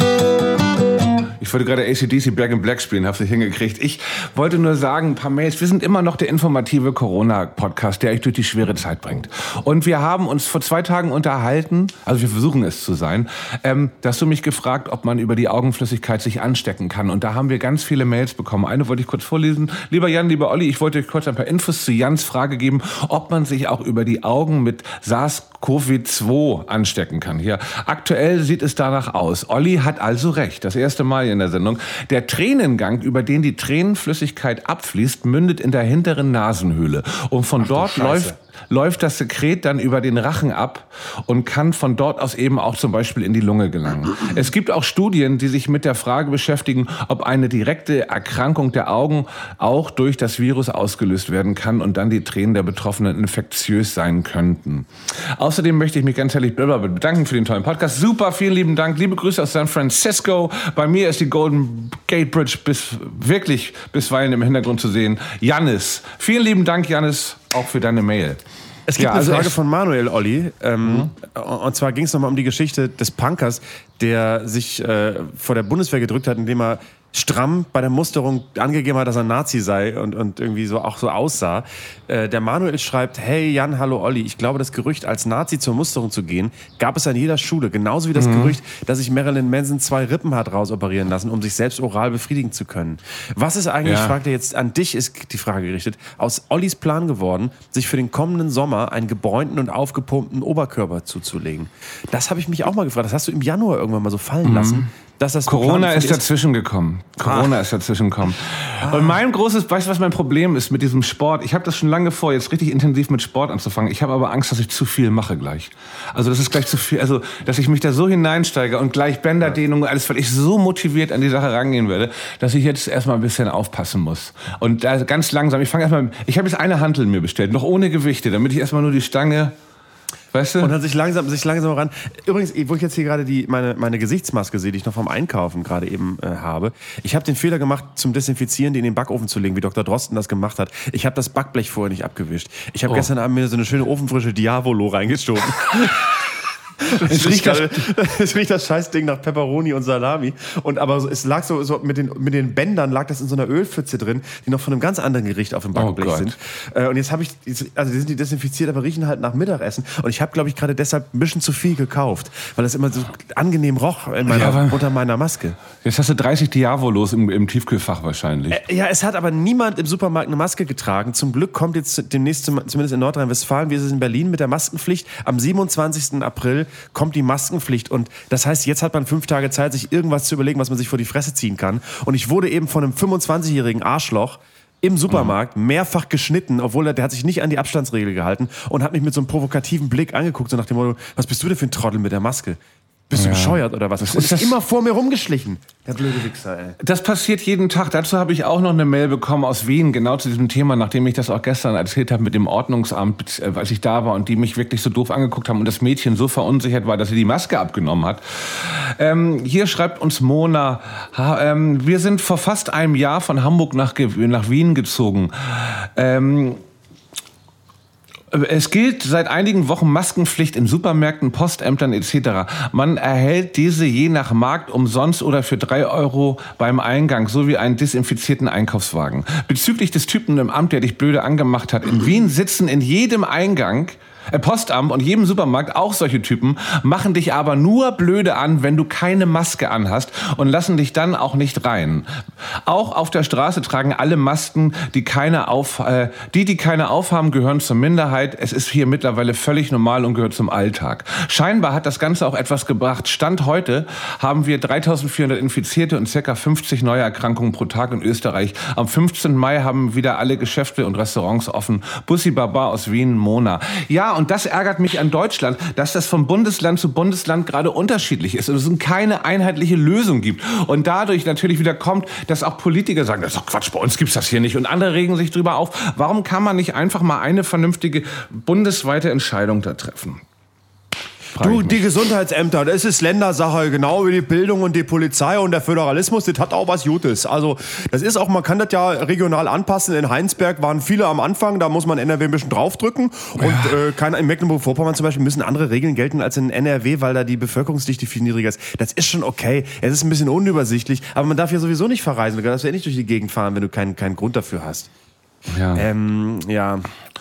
Speaker 2: Ich wollte gerade A C D C Back in Black spielen, hab's nicht hingekriegt. Ich wollte nur sagen, ein paar Mails. Wir sind immer noch der informative Corona-Podcast, der euch durch die schwere Zeit bringt. Und wir haben uns vor zwei Tagen unterhalten, also wir versuchen es zu sein, ähm, da hast du mich gefragt, ob man über die Augenflüssigkeit sich anstecken kann. Und da haben wir ganz viele Mails bekommen. Eine wollte ich kurz vorlesen. Lieber Jan, lieber Olli, ich wollte euch kurz ein paar Infos zu Jans Frage geben, ob man sich auch über die Augen mit SARS-C o V zwei anstecken kann. Hier. Aktuell sieht es danach aus. Olli hat also recht. Das erste Mal in der Sendung. Der Tränengang, über den die Tränenflüssigkeit abfließt, mündet in der hinteren Nasenhöhle. Und von Ach, dort läuft, läuft das Sekret dann über den Rachen ab und kann von dort aus eben auch zum Beispiel in die Lunge gelangen. Es gibt auch Studien, die sich mit der Frage beschäftigen, ob eine direkte Erkrankung der Augen auch durch das Virus ausgelöst werden kann und dann die Tränen der Betroffenen infektiös sein könnten. Außerdem möchte ich mich ganz herzlich bedanken für den tollen Podcast. Super, vielen lieben Dank. Liebe Grüße aus San Francisco. Bei mir ist die Golden Gate Bridge bis, wirklich bisweilen im Hintergrund zu sehen. Jannis. Vielen lieben Dank, Jannis, auch für deine Mail.
Speaker 3: Es gibt ja, also eine Frage von Manuel, Olli. Ähm, mhm. Und zwar ging es nochmal um die Geschichte des Punkers, der sich äh, vor der Bundeswehr gedrückt hat, indem er stramm bei der Musterung angegeben hat, dass er Nazi sei und, und irgendwie so auch so aussah. Äh, der Manuel schreibt, hey Jan, hallo Olli, ich glaube, das Gerücht, als Nazi zur Musterung zu gehen, gab es an jeder Schule. Genauso wie das mhm. Gerücht, dass sich Marilyn Manson zwei Rippen hat rausoperieren lassen, um sich selbst oral befriedigen zu können. Was ist eigentlich, ja. fragt er jetzt, an dich ist die Frage gerichtet, aus Ollis Plan geworden, sich für den kommenden Sommer einen gebräunten und aufgepumpten Oberkörper zuzulegen? Das habe ich mich auch mal gefragt. Das hast du im Januar irgendwann mal so fallen mhm. lassen. dass das
Speaker 2: Corona ist dazwischen gekommen. Corona ah. ist dazwischen gekommen. Ah. Und mein großes, weißt du, was mein Problem ist mit diesem Sport? Ich habe das schon lange vor, jetzt richtig intensiv mit Sport anzufangen. Ich habe aber Angst, dass ich zu viel mache gleich. Also das ist gleich zu viel, also dass ich mich da so hineinsteige und gleich Bänderdehnung und alles, weil ich so motiviert an die Sache rangehen werde, dass ich jetzt erstmal ein bisschen aufpassen muss. Und da ganz langsam, ich fange erstmal, ich habe jetzt eine Hantel mir bestellt, noch ohne Gewichte, damit ich erstmal nur die Stange. Weißt du?
Speaker 3: Und dann sich langsam, sich langsam ran. Übrigens, wo ich jetzt hier gerade die, meine, meine Gesichtsmaske sehe, die ich noch vom Einkaufen gerade eben äh, habe. Ich habe den Fehler gemacht, zum Desinfizieren die in den Backofen zu legen, wie Doktor Drosten das gemacht hat. Ich habe das Backblech vorher nicht abgewischt. Ich habe oh. gestern Abend mir so eine schöne ofenfrische Diavolo reingestoßen. Es riecht, das, es riecht das Scheißding nach Pepperoni und Salami. Und aber es lag so, so mit, den, mit den Bändern lag das in so einer Ölpfütze drin, die noch von einem ganz anderen Gericht auf dem Backblech oh sind. Und jetzt habe ich, also die sind die desinfiziert, aber riechen halt nach Mittagessen. Und ich habe, glaube ich, gerade deshalb ein bisschen zu viel gekauft, weil das immer so angenehm roch in meiner, ja, unter meiner Maske.
Speaker 2: Jetzt hast du dreißig Diavolos im, im Tiefkühlfach wahrscheinlich.
Speaker 3: Äh, ja, es hat aber niemand im Supermarkt eine Maske getragen. Zum Glück kommt jetzt demnächst, zumindest in Nordrhein-Westfalen, wie ist es in Berlin mit der Maskenpflicht, am siebenundzwanzigsten April kommt die Maskenpflicht und das heißt, jetzt hat man fünf Tage Zeit, sich irgendwas zu überlegen, was man sich vor die Fresse ziehen kann. Und ich wurde eben von einem fünfundzwanzigjährigen Arschloch im Supermarkt mehrfach geschnitten, obwohl er, der hat sich nicht an die Abstandsregel gehalten und hat mich mit so einem provokativen Blick angeguckt, so nach dem Motto, was bist du denn für ein Trottel mit der Maske? Bist du ja. bescheuert oder was? Das ist, ist immer vor mir rumgeschlichen. Der blöde Wichser, ey.
Speaker 2: Das passiert jeden Tag. Dazu habe ich auch noch eine Mail bekommen aus Wien, genau zu diesem Thema, nachdem ich das auch gestern erzählt habe mit dem Ordnungsamt, als ich da war und die mich wirklich so doof angeguckt haben und das Mädchen so verunsichert war, dass sie die Maske abgenommen hat. Ähm, hier schreibt uns Mona, ha, ähm, wir sind vor fast einem Jahr von Hamburg nach, nach Wien gezogen. Ähm, Es gilt seit einigen Wochen Maskenpflicht in Supermärkten, Postämtern et cetera. Man erhält diese je nach Markt umsonst oder für drei Euro beim Eingang, sowie einen desinfizierten Einkaufswagen. Bezüglich des Typen im Amt, der dich blöde angemacht hat, in Wien sitzen in jedem Eingang äh, Postamt und jedem Supermarkt auch solche Typen, machen dich aber nur blöde an, wenn du keine Maske anhast und lassen dich dann auch nicht rein. Auch auf der Straße tragen alle Masken, die keine auf, äh, die, die keine aufhaben, gehören zur Minderheit. Es ist hier mittlerweile völlig normal und gehört zum Alltag. Scheinbar hat das Ganze auch etwas gebracht. Stand heute haben wir dreitausendvierhundert Infizierte und ca. fünfzig neue Erkrankungen pro Tag in Österreich. Am fünfzehnten Mai haben wieder alle Geschäfte und Restaurants offen. Bussi Baba aus Wien, Mona. Ja, und das ärgert mich an Deutschland, dass das von Bundesland zu Bundesland gerade unterschiedlich ist und es keine einheitliche Lösung gibt. Und dadurch natürlich wieder kommt, dass auch Politiker sagen, das ist doch Quatsch, bei uns gibt's das hier nicht. Und andere regen sich drüber auf. Warum kann man nicht einfach mal eine vernünftige bundesweite Entscheidung da treffen?
Speaker 3: Du, die Gesundheitsämter, das ist Ländersache, genau wie die Bildung und die Polizei und der Föderalismus, das hat auch was Gutes. Also, das ist auch, man kann das ja regional anpassen. In Heinsberg waren viele am Anfang, da muss man N R W ein bisschen draufdrücken. Und ja. äh, kann, in Mecklenburg-Vorpommern zum Beispiel müssen andere Regeln gelten als in N R W, weil da die Bevölkerungsdichte viel niedriger ist. Das ist schon okay. Es ist ein bisschen unübersichtlich, aber man darf ja sowieso nicht verreisen. Du darfst ja nicht durch die Gegend fahren, wenn du keinen, keinen Grund dafür hast.
Speaker 2: Ja.
Speaker 3: Ähm, ja.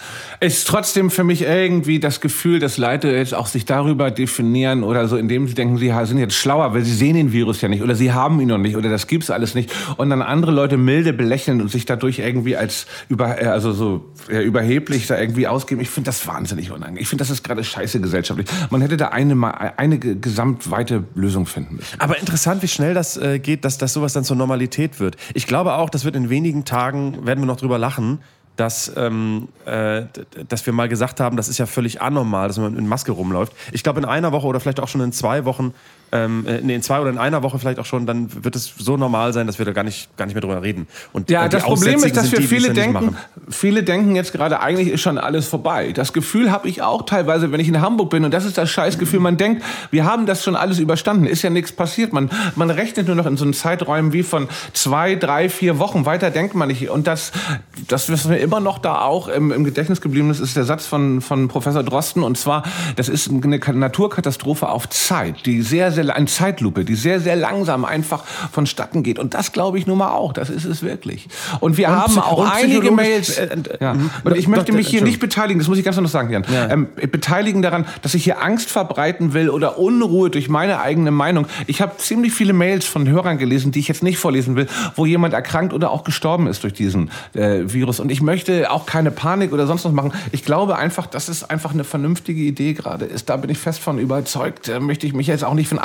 Speaker 2: Ist trotzdem für mich irgendwie das Gefühl, dass Leute jetzt auch sich darüber definieren oder so, indem sie denken, sie sind jetzt schlauer, weil sie sehen den Virus ja nicht oder sie haben ihn noch nicht oder das gibt's alles nicht und dann andere Leute milde belächeln und sich dadurch irgendwie als über, also so ja, überheblich da irgendwie ausgeben. Ich finde das wahnsinnig unangenehm. Ich finde, das ist gerade scheiße gesellschaftlich. Man hätte da eine, eine gesamtweite Lösung finden müssen.
Speaker 3: Aber interessant, wie schnell das äh, geht, dass, dass sowas dann zur Normalität wird. Ich glaube auch, das wird in wenigen Tagen, werden wir noch drüber lachen, dass, ähm, äh, dass wir mal gesagt haben, das ist ja völlig anormal, dass man in Maske rumläuft. Ich glaube, in einer Woche oder vielleicht auch schon in zwei Wochen, ähm, nee, in zwei oder in einer Woche vielleicht auch schon, dann wird es so normal sein, dass wir da gar nicht, gar nicht mehr drüber reden. Und,
Speaker 2: ja,
Speaker 3: äh,
Speaker 2: das Problem ist, dass wir die, viele denken, viele denken jetzt gerade, eigentlich ist schon alles vorbei. Das Gefühl habe ich auch teilweise, wenn ich in Hamburg bin, und das ist das Scheißgefühl, man denkt, wir haben das schon alles überstanden, ist ja nichts passiert. Man, man rechnet nur noch in so einen Zeiträumen wie von zwei, drei, vier Wochen, weiter denkt man nicht. Und das, das was mir immer noch da auch im, im Gedächtnis geblieben ist, ist der Satz von, von Professor Drosten, und zwar, das ist eine Naturkatastrophe auf Zeit, die sehr, sehr, eine Zeitlupe, die sehr, sehr langsam einfach vonstatten geht. Und das glaube ich nun mal auch, das ist es wirklich. Und wir und haben auch einige Mails, äh, ja. Und ich möchte mich hier nicht beteiligen, das muss ich ganz noch sagen, Jan, ja. ähm, beteiligen daran, dass ich hier Angst verbreiten will oder Unruhe durch meine eigene Meinung. Ich habe ziemlich viele Mails von Hörern gelesen, die ich jetzt nicht vorlesen will, wo jemand erkrankt oder auch gestorben ist durch diesen äh, Virus. Und ich möchte auch keine Panik oder sonst was machen. Ich glaube einfach, dass es einfach eine vernünftige Idee gerade ist. Da bin ich fest von überzeugt. Da möchte ich mich jetzt auch nicht von ab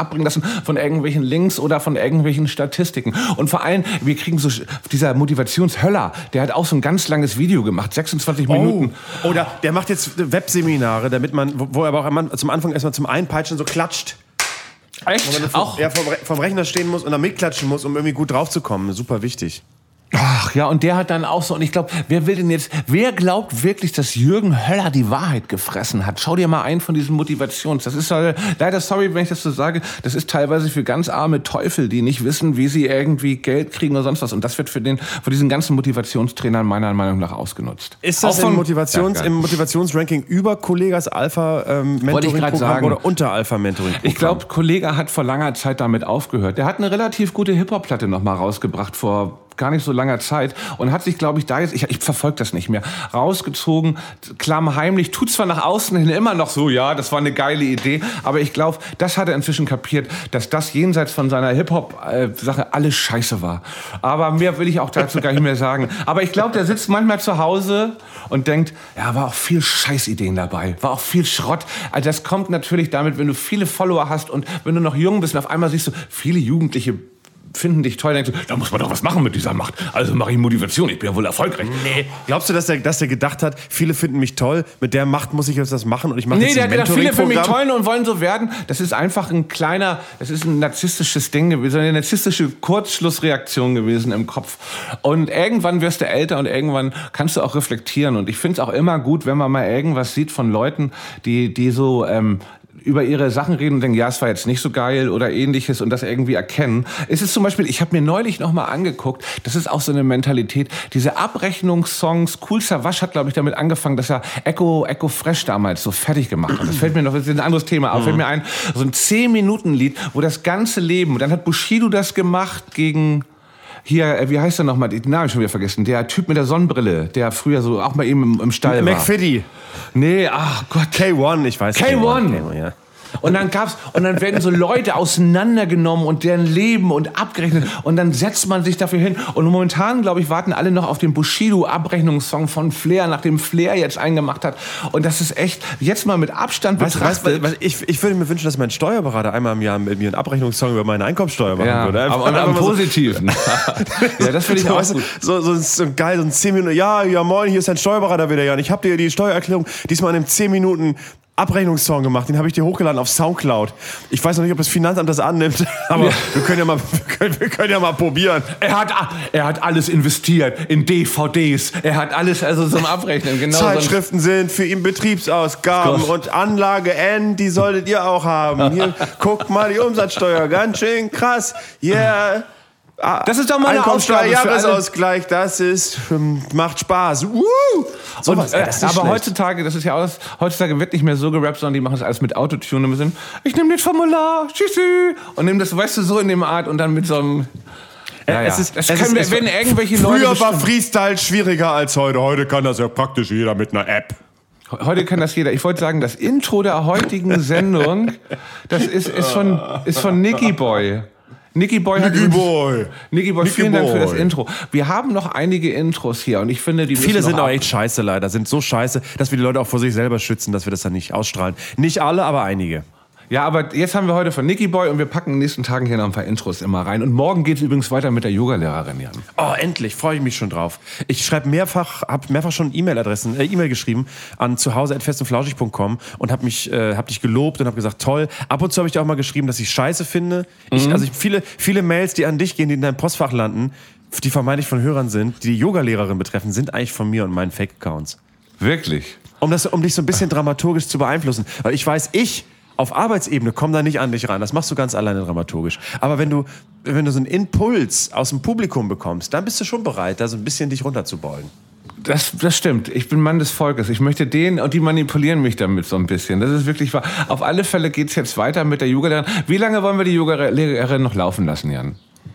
Speaker 2: abbringen lassen von irgendwelchen Links oder von irgendwelchen Statistiken. Und vor allem, wir kriegen so, dieser Motivationshöller, der hat auch so ein ganz langes Video gemacht, sechsundzwanzig Minuten.
Speaker 3: Oh, oder der macht jetzt Webseminare, damit man, wo er aber auch zum Anfang erstmal zum Einpeitschen so klatscht.
Speaker 2: Echt?
Speaker 3: Wo man auch ja, vom, vom Rechner stehen muss und dann mitklatschen muss, um irgendwie gut draufzukommen. Super wichtig.
Speaker 2: Ach ja, und der hat dann auch so, und ich glaube, wer will denn jetzt, wer glaubt wirklich, dass Jürgen Höller die Wahrheit gefressen hat? Schau dir mal einen von diesen Motivations, das ist leider, sorry, wenn ich das so sage, das ist teilweise für ganz arme Teufel, die nicht wissen, wie sie irgendwie Geld kriegen oder sonst was, und das wird für den, von diesen ganzen Motivationstrainern meiner Meinung nach ausgenutzt.
Speaker 3: Ist das
Speaker 2: von,
Speaker 3: im, Motivations,
Speaker 2: ja,
Speaker 3: im Motivationsranking über Kollegas Alpha ähm, Mentoring-Programm oder unter Alpha Mentoring-Programm?
Speaker 2: Ich glaube, Kollega hat vor langer Zeit damit aufgehört. Der hat eine relativ gute Hip-Hop-Platte noch mal rausgebracht vor gar nicht so langer Zeit und hat sich, glaube ich, da jetzt, ich, ich verfolge das nicht mehr, rausgezogen, klammheimlich, tut zwar nach außen hin immer noch so, ja, das war eine geile Idee, aber ich glaube, das hat er inzwischen kapiert, dass das jenseits von seiner Hip-Hop-Sache alles scheiße war. Aber mehr will ich auch dazu gar nicht mehr sagen. Aber ich glaube, der sitzt manchmal zu Hause und denkt, ja, war auch viel Scheißideen dabei, war auch viel Schrott. Also das kommt natürlich damit, wenn du viele Follower hast und wenn du noch jung bist und auf einmal siehst du, viele Jugendliche finden dich toll, denkst du, da muss man doch was machen mit dieser Macht. Also mache ich Motivation, ich bin ja wohl erfolgreich.
Speaker 3: Nee. Glaubst du, dass der, dass der gedacht hat, viele finden mich toll, mit der Macht muss ich jetzt das machen und ich mache
Speaker 2: nee,
Speaker 3: jetzt ein
Speaker 2: der hat gedacht, viele finden mich
Speaker 3: Mentoring-Programm?
Speaker 2: toll und wollen so werden. Das ist einfach ein kleiner, das ist ein narzisstisches Ding gewesen, eine narzisstische Kurzschlussreaktion gewesen im Kopf. Und irgendwann wirst du älter und irgendwann kannst du auch reflektieren. Und ich finde es auch immer gut, wenn man mal irgendwas sieht von Leuten, die, die so ähm, über ihre Sachen reden und denken, ja, es war jetzt nicht so geil oder ähnliches und das irgendwie erkennen. Es ist zum Beispiel, ich habe mir neulich noch mal angeguckt, das ist auch so eine Mentalität, diese Abrechnungssongs, Kool Savas hat, glaube ich, damit angefangen, dass er Echo, Echo Fresh damals so fertig gemacht hat. Das fällt mir noch, das ist ein anderes Thema, aber fällt mir ein, so ein zehn Minuten Lied, wo das ganze Leben, und dann hat Bushido das gemacht gegen... Hier, wie heißt er nochmal? Den Namen schon wieder vergessen. Der Typ mit der Sonnenbrille, der früher so auch mal eben im, im Stall war.
Speaker 3: McFitty.
Speaker 2: Nee, ach Gott.
Speaker 3: K eins, ich weiß.
Speaker 2: K eins.
Speaker 3: K eins, ja.
Speaker 2: Und dann gab's, und dann werden so Leute auseinandergenommen und deren Leben und abgerechnet. Und dann setzt man sich dafür hin. Und momentan, glaube ich, warten alle noch auf den Bushido-Abrechnungssong von Flair, nachdem Flair jetzt eingemacht hat. Und das ist echt, jetzt mal mit Abstand betrachtet.
Speaker 3: Weißt, weißt, ich, ich würde mir wünschen, dass mein Steuerberater einmal im Jahr mit mir einen Abrechnungssong über meine Einkommensteuer machen
Speaker 2: ja,
Speaker 3: würde.
Speaker 2: Aber am Positiven. Ja, das finde ich auch gut.
Speaker 3: So, so, so geil, so ein zehn Minuten, ja, ja moin, hier ist dein Steuerberater wieder, Jan. Ich habe dir die Steuererklärung diesmal in einem zehn Minuten Abrechnungssong gemacht, den habe ich dir hochgeladen auf Soundcloud. Ich weiß noch nicht, ob das Finanzamt das annimmt, aber ja. wir, können ja mal, wir, können, wir können ja mal probieren.
Speaker 2: Er hat, er hat alles investiert in D V Ds. Er hat alles also zum Abrechnen. Genau.
Speaker 3: Zeitschriften sind für ihn Betriebsausgaben Gott. Und Anlage N, die solltet ihr auch haben. Hier, guckt mal die Umsatzsteuer, ganz schön krass. Yeah.
Speaker 2: Das ist doch mal eine Aufgabe.
Speaker 3: Jahresausgleich, das ist, macht Spaß. Uh!
Speaker 2: So und, was, äh, das ist aber schlecht. Heutzutage, das ist ja alles, heutzutage wird nicht mehr so gerappt, sondern die machen es alles mit Autotune. Und sind, ich nehme das Formular, tschüssi, und nehme das, weißt du, so in dem Art und dann mit so einem... Ja, ja. Es ist, es können, ist, wenn irgendwelche
Speaker 3: früher
Speaker 2: Leute
Speaker 3: war Freestyle schwieriger als heute. Heute kann das ja praktisch jeder mit einer App.
Speaker 2: Heute kann das jeder. Ich wollte sagen, das Intro der heutigen Sendung, das ist, ist von, ist von Nicky Boy. Nicky Boy hat
Speaker 3: Nicky Boy.
Speaker 2: Nicky Boy, vielen Dank für das Intro. Wir haben noch einige Intros hier und ich finde, die
Speaker 3: viele sind auch echt scheiße leider, sind so scheiße, dass wir die Leute auch vor sich selber schützen, dass wir das dann nicht ausstrahlen. Nicht alle, aber einige.
Speaker 2: Ja, aber jetzt haben wir heute von Nicky Boy und wir packen in den nächsten Tagen hier noch ein paar Intros immer rein. Und morgen geht es übrigens weiter mit der Yogalehrerin, Jan.
Speaker 3: Oh, endlich, freue ich mich schon drauf. Ich schreibe mehrfach, habe mehrfach schon E-Mail-Adressen, äh, E-Mail geschrieben an zuhause at festundflauschig punkt com und habe mich, äh, hab dich gelobt und habe gesagt, toll. Ab und zu habe ich dir auch mal geschrieben, dass ich Scheiße finde. Mhm. Ich, also ich, viele, viele Mails, die an dich gehen, die in deinem Postfach landen, die vermeintlich von Hörern sind, die die Yogalehrerin betreffen, sind eigentlich von mir und meinen Fake-Accounts.
Speaker 2: Wirklich?
Speaker 3: Um, das, um dich so ein bisschen dramaturgisch zu beeinflussen. Weil ich weiß, ich... Auf Arbeitsebene komm da nicht an dich ran. Das machst du ganz alleine dramaturgisch. Aber wenn du, wenn du so einen Impuls aus dem Publikum bekommst, dann bist du schon bereit, da so ein bisschen dich runterzubeugen.
Speaker 2: Das, das stimmt. Ich bin Mann des Volkes. Ich möchte den und die manipulieren mich damit so ein bisschen. Das ist wirklich wahr. Auf alle Fälle geht's jetzt weiter mit der Yogalehrerin. Wie lange wollen wir die Yogalehrerin noch laufen lassen, Jan?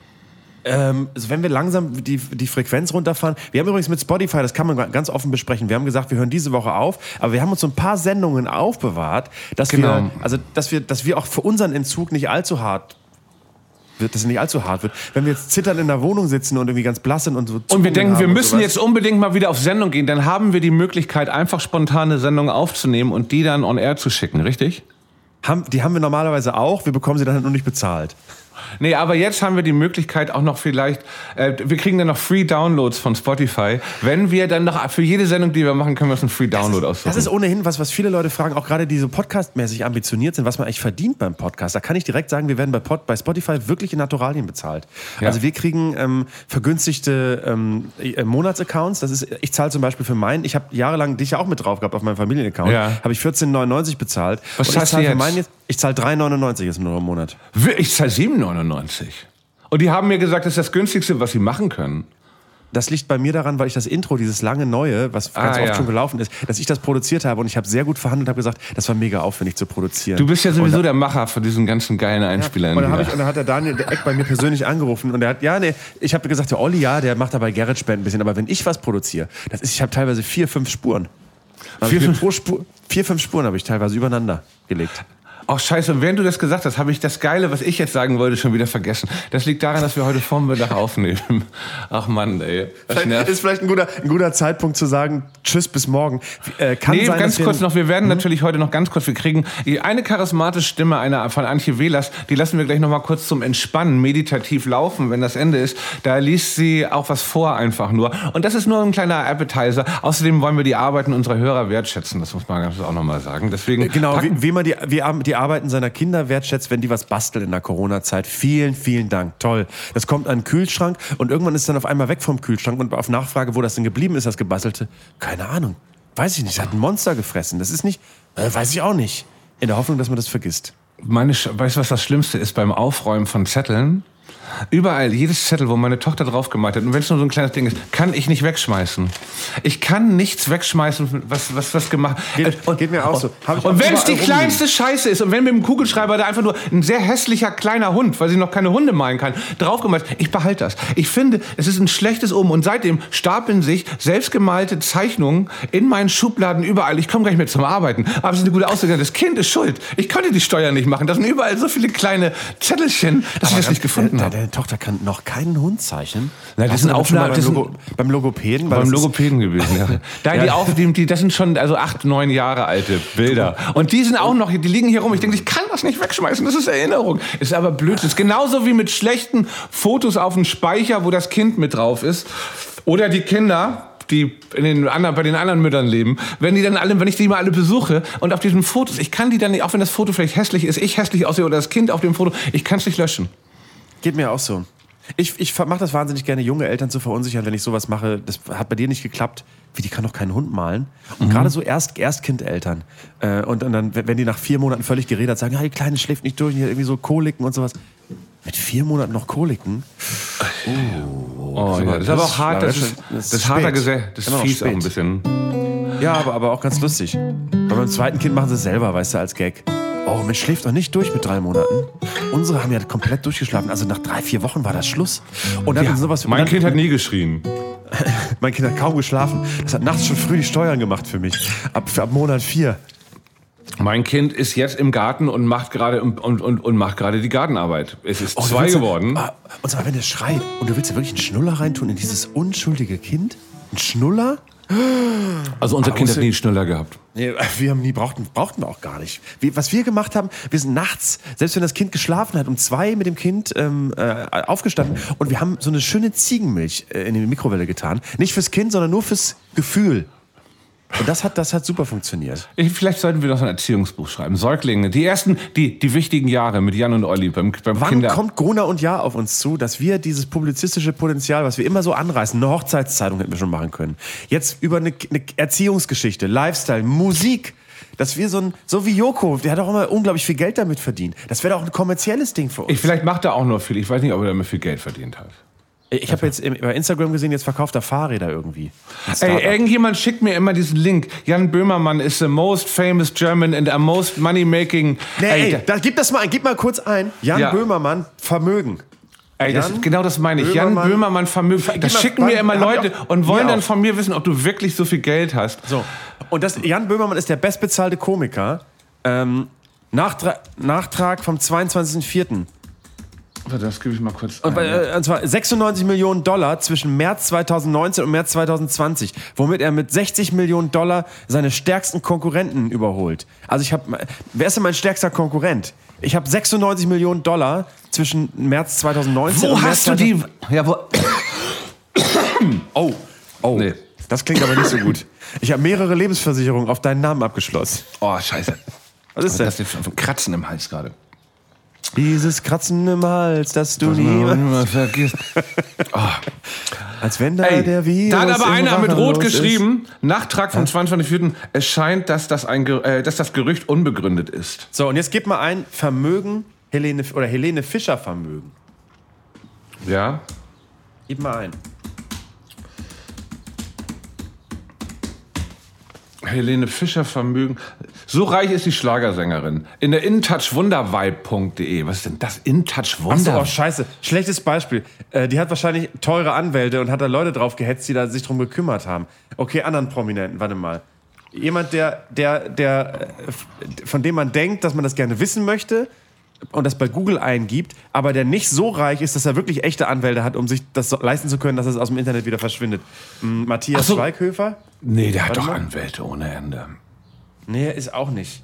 Speaker 3: Ähm, also wenn wir langsam die, die Frequenz runterfahren. Wir haben übrigens mit Spotify, das kann man ganz offen besprechen, wir haben gesagt, wir hören diese Woche auf, aber wir haben uns so ein paar Sendungen aufbewahrt, dass, genau. wir, also, dass, wir, dass wir auch für unseren Entzug nicht allzu hart wird, dass es nicht allzu hart wird. Wenn wir jetzt zitternd in der Wohnung sitzen und irgendwie ganz blass sind und so.
Speaker 2: Und wir denken, wir müssen jetzt unbedingt mal wieder auf Sendung gehen, dann haben wir die Möglichkeit, einfach spontane Sendungen aufzunehmen und die dann on air zu schicken, richtig?
Speaker 3: Haben, die haben wir normalerweise auch, wir bekommen sie dann halt nur nicht bezahlt.
Speaker 2: Nee, aber jetzt haben wir die Möglichkeit auch noch vielleicht, äh, wir kriegen dann noch Free Downloads von Spotify. Wenn wir dann noch, für jede Sendung, die wir machen, können wir uns einen Free Download aussuchen.
Speaker 3: Das ist ohnehin was, was viele Leute fragen, auch gerade die so podcastmäßig ambitioniert sind, was man eigentlich verdient beim Podcast. Da kann ich direkt sagen, wir werden bei, Pod, bei Spotify wirklich in Naturalien bezahlt. Ja. Also wir kriegen ähm, vergünstigte ähm, Monatsaccounts. Das ist, ich zahle zum Beispiel für meinen, ich habe jahrelang dich ja auch mit drauf gehabt auf meinem Familienaccount, ja. habe ich vierzehn neunundneunzig bezahlt.
Speaker 2: Was zahlst du jetzt?
Speaker 3: Jetzt? Ich zahle drei neunundneunzig jetzt nur im Monat.
Speaker 2: Ich zahle sieben neunundneunzig. Und die haben mir gesagt, das ist das Günstigste, was sie machen können.
Speaker 3: Das liegt bei mir daran, weil ich das Intro, dieses lange Neue, was ganz ah, oft ja. schon gelaufen ist, dass ich das produziert habe und ich habe sehr gut verhandelt und habe gesagt, das war mega aufwendig zu produzieren.
Speaker 2: Du bist ja sowieso da, der Macher von diesen ganzen geilen Einspielern.
Speaker 3: Ja, und, dann ich, und dann hat der Daniel der Eck bei mir persönlich angerufen und der hat, ja, nee, ich habe gesagt, der Olli, ja, der macht da bei GarageBand ein bisschen, aber wenn ich was produziere, das ist, ich habe teilweise vier, fünf Spuren. Also vier, fünf, pro Spur, vier, fünf Spuren habe ich teilweise übereinander gelegt.
Speaker 2: Ach scheiße, und während du das gesagt hast, habe ich das Geile, was ich jetzt sagen wollte, schon wieder vergessen. Das liegt daran, dass wir heute Vormittag aufnehmen. Ach Mann, ey. Das
Speaker 3: vielleicht ist vielleicht ein guter, ein guter Zeitpunkt zu sagen, tschüss, bis morgen.
Speaker 2: Äh, kann nee, sein, ganz kurz noch, wir werden hm? natürlich heute noch ganz kurz, wir kriegen eine charismatische Stimme einer, von Antje Velas, die lassen wir gleich noch mal kurz zum Entspannen, meditativ laufen, wenn das Ende ist. Da liest sie auch was vor einfach nur. Und das ist nur ein kleiner Appetizer. Außerdem wollen wir die Arbeiten unserer Hörer wertschätzen, das muss man ganz auch noch mal sagen. Deswegen
Speaker 3: genau, wie, wie man die, wie die Arbeiten seiner Kinder wertschätzt, wenn die was basteln in der Corona-Zeit. Vielen, vielen Dank. Toll. Das kommt an den Kühlschrank und irgendwann ist es dann auf einmal weg vom Kühlschrank und auf Nachfrage, wo das denn geblieben ist, das Gebastelte, keine Ahnung. Weiß ich nicht. Das hat ein Monster gefressen. Das ist nicht, äh, weiß ich auch nicht. In der Hoffnung, dass man das vergisst.
Speaker 2: Meine, weißt du, was das Schlimmste ist beim Aufräumen von Zetteln? Überall, jedes Zettel, wo meine Tochter drauf gemalt hat, und wenn es nur so ein kleines Ding ist, kann ich nicht wegschmeißen. Ich kann nichts wegschmeißen, was was was gemacht
Speaker 3: geht. Und, geht mir auch so.
Speaker 2: Hab ich und wenn es die kleinste Scheiße ist und wenn mit dem Kugelschreiber da einfach nur ein sehr hässlicher kleiner Hund, weil sie noch keine Hunde malen kann, draufgemalt, ich behalte das. Ich finde, es ist ein schlechtes Omen und seitdem stapeln sich selbstgemalte Zeichnungen in meinen Schubladen überall. Ich komme gar nicht mehr zum Arbeiten. Aber es ist eine gute Aussage. Das Kind ist schuld. Ich konnte die Steuer nicht machen. Da sind überall so viele kleine Zettelchen, dass aber ich das nicht gefunden
Speaker 3: äh,
Speaker 2: habe.
Speaker 3: Deine Tochter kann noch keinen Hund zeichnen.
Speaker 2: Nein, das sind Aufnahmen
Speaker 3: beim, Logo, beim Logopäden.
Speaker 2: Beim Logopäden gewesen, ja. Da ja. die auf, die, die, das sind schon also acht, neun Jahre alte Bilder. Und die sind auch noch, die liegen hier rum. Ich denke, ich kann das nicht wegschmeißen. Das ist Erinnerung. Ist aber blöd. Das ist genauso wie mit schlechten Fotos auf dem Speicher, wo das Kind mit drauf ist. Oder die Kinder, die in den anderen, bei den anderen Müttern leben, wenn die dann alle, wenn ich die mal alle besuche und auf diesen Fotos, ich kann die dann nicht, auch wenn das Foto vielleicht hässlich ist, ich hässlich aussehe oder das Kind auf dem Foto, ich kann es nicht löschen.
Speaker 3: Geht mir auch so. Ich, ich mache das wahnsinnig gerne, junge Eltern zu verunsichern, wenn ich sowas mache. Das hat bei dir nicht geklappt. Wie, die kann doch keinen Hund malen. Und mhm. gerade so Erst, Erstkindeltern. Äh, und, und dann, wenn die nach vier Monaten völlig geredet sagen, ja, die Kleine schläft nicht durch, die hat irgendwie so Koliken und sowas. Mit vier Monaten noch Koliken?
Speaker 2: Oh, oh ja, das ist aber auch hart. Das ist, das ist harter Gesetz. Das ist fies auch ein bisschen.
Speaker 3: Ja, aber, aber auch ganz lustig. Bei meinem zweiten Kind machen sie es selber, weißt du, als Gag. Oh, man schläft doch nicht durch mit drei Monaten. Unsere haben ja komplett durchgeschlafen. Also nach drei, vier Wochen war das Schluss. Und dann
Speaker 2: ja,
Speaker 3: sowas,
Speaker 2: mein
Speaker 3: dann,
Speaker 2: Kind hat nie geschrien.
Speaker 3: Mein Kind hat kaum geschlafen. Das hat nachts schon früh die Steuern gemacht für mich. Ab, ab Monat vier.
Speaker 2: Mein Kind ist jetzt im Garten und macht gerade und, und, und macht gerade die Gartenarbeit. Es ist
Speaker 3: oh,
Speaker 2: zwei geworden.
Speaker 3: Ja, und zwar, wenn es schreit und du willst ja wirklich einen Schnuller reintun in dieses unschuldige Kind? Ein Schnuller?
Speaker 2: Also unser Kind hat nie einen Schnuller gehabt.
Speaker 3: Nee, wir haben nie, brauchten, brauchten wir auch gar nicht. Wir, was wir gemacht haben, wir sind nachts, selbst wenn das Kind geschlafen hat, um zwei mit dem Kind ähm, äh, aufgestanden und wir haben so eine schöne Ziegenmilch äh, in die Mikrowelle getan. Nicht fürs Kind, sondern nur fürs Gefühl. Und das hat, das hat super funktioniert.
Speaker 2: Ich, vielleicht sollten wir noch ein Erziehungsbuch schreiben. Säuglinge, die ersten, die, die wichtigen Jahre mit Jan und Olli beim, beim
Speaker 3: Wann
Speaker 2: Kinder.
Speaker 3: kommt Gona und Ja auf uns zu, dass wir dieses publizistische Potenzial, was wir immer so anreißen, eine Hochzeitszeitung hätten wir schon machen können. Jetzt über eine, eine Erziehungsgeschichte, Lifestyle, Musik, dass wir so ein, so wie Joko, der hat auch immer unglaublich viel Geld damit verdient. Das wäre doch ein kommerzielles Ding für uns.
Speaker 2: Ich, vielleicht macht er auch nur viel. Ich weiß nicht, ob er damit viel Geld verdient hat.
Speaker 3: Ich habe jetzt bei Instagram gesehen, jetzt verkauft er Fahrräder irgendwie.
Speaker 2: Ey, irgendjemand schickt mir immer diesen Link. Jan Böhmermann is the most famous German and the most money-making...
Speaker 3: Nee, ey, ey, da, gib das mal ein, gib mal kurz ein. Jan ja. Böhmermann, Vermögen.
Speaker 2: Ey, das, genau das meine ich. Böhmermann, Jan Böhmermann, Vermögen. Das schicken mir immer Leute und wollen dann von mir wissen, ob du wirklich so viel Geld hast.
Speaker 3: So. Und das, Jan Böhmermann ist der bestbezahlte Komiker. Ähm, Nachtra- Nachtrag vom zweiundzwanzigsten vierten
Speaker 2: Das gebe ich mal kurz
Speaker 3: Und,
Speaker 2: ein, ja.
Speaker 3: äh, und zwar sechsundneunzig Millionen Dollar zwischen März zweitausendneunzehn und März zweitausendzwanzig, womit er mit sechzig Millionen Dollar seine stärksten Konkurrenten überholt. Also ich habe, wer ist denn mein stärkster Konkurrent? Ich habe sechsundneunzig Millionen Dollar zwischen März zweitausendneunzehn
Speaker 2: Wo
Speaker 3: und
Speaker 2: hast
Speaker 3: März
Speaker 2: du die? Ja, wo?
Speaker 3: Oh, oh,
Speaker 2: Nee.
Speaker 3: das klingt aber nicht so gut. Ich habe mehrere Lebensversicherungen auf deinen Namen abgeschlossen.
Speaker 2: Oh, scheiße.
Speaker 3: Was ist
Speaker 2: Das
Speaker 3: das?
Speaker 2: ist ein Kratzen im Hals gerade.
Speaker 3: Dieses Kratzen im Hals, das du nie...
Speaker 2: vergisst. Oh.
Speaker 3: Als wenn da
Speaker 2: Ey,
Speaker 3: der Virus
Speaker 2: da hat aber
Speaker 3: im
Speaker 2: einer mit
Speaker 3: Rachen
Speaker 2: Rot
Speaker 3: los
Speaker 2: geschrieben, Nachtrag vom zweiundzwanzigsten vierten Es scheint, dass das, ein, Ge- äh, dass das Gerücht unbegründet ist.
Speaker 3: So, und jetzt gib mal ein Vermögen, Helene, oder Helene Fischer Vermögen.
Speaker 2: Ja?
Speaker 3: Gib mal ein.
Speaker 2: Helene Fischer Vermögen. So reich ist die Schlagersängerin. In der intouchwundervibe punkt de. Was ist denn das?
Speaker 3: Achso, oh
Speaker 2: Intouchwunder?
Speaker 3: scheiße. Schlechtes Beispiel. Äh, die hat wahrscheinlich teure Anwälte und hat da Leute drauf gehetzt, die da sich drum gekümmert haben. Okay, anderen Prominenten, warte mal. Jemand, der, der, der, äh, von dem man denkt, dass man das gerne wissen möchte und das bei Google eingibt, aber der nicht so reich ist, dass er wirklich echte Anwälte hat, um sich das so leisten zu können, dass es aus dem Internet wieder verschwindet. Hm, Matthias
Speaker 2: Ach so.
Speaker 3: Schweighöfer?
Speaker 2: Nee, der hat
Speaker 3: Warte
Speaker 2: doch
Speaker 3: mal.
Speaker 2: Anwälte ohne Ende.
Speaker 3: Nee, ist auch nicht.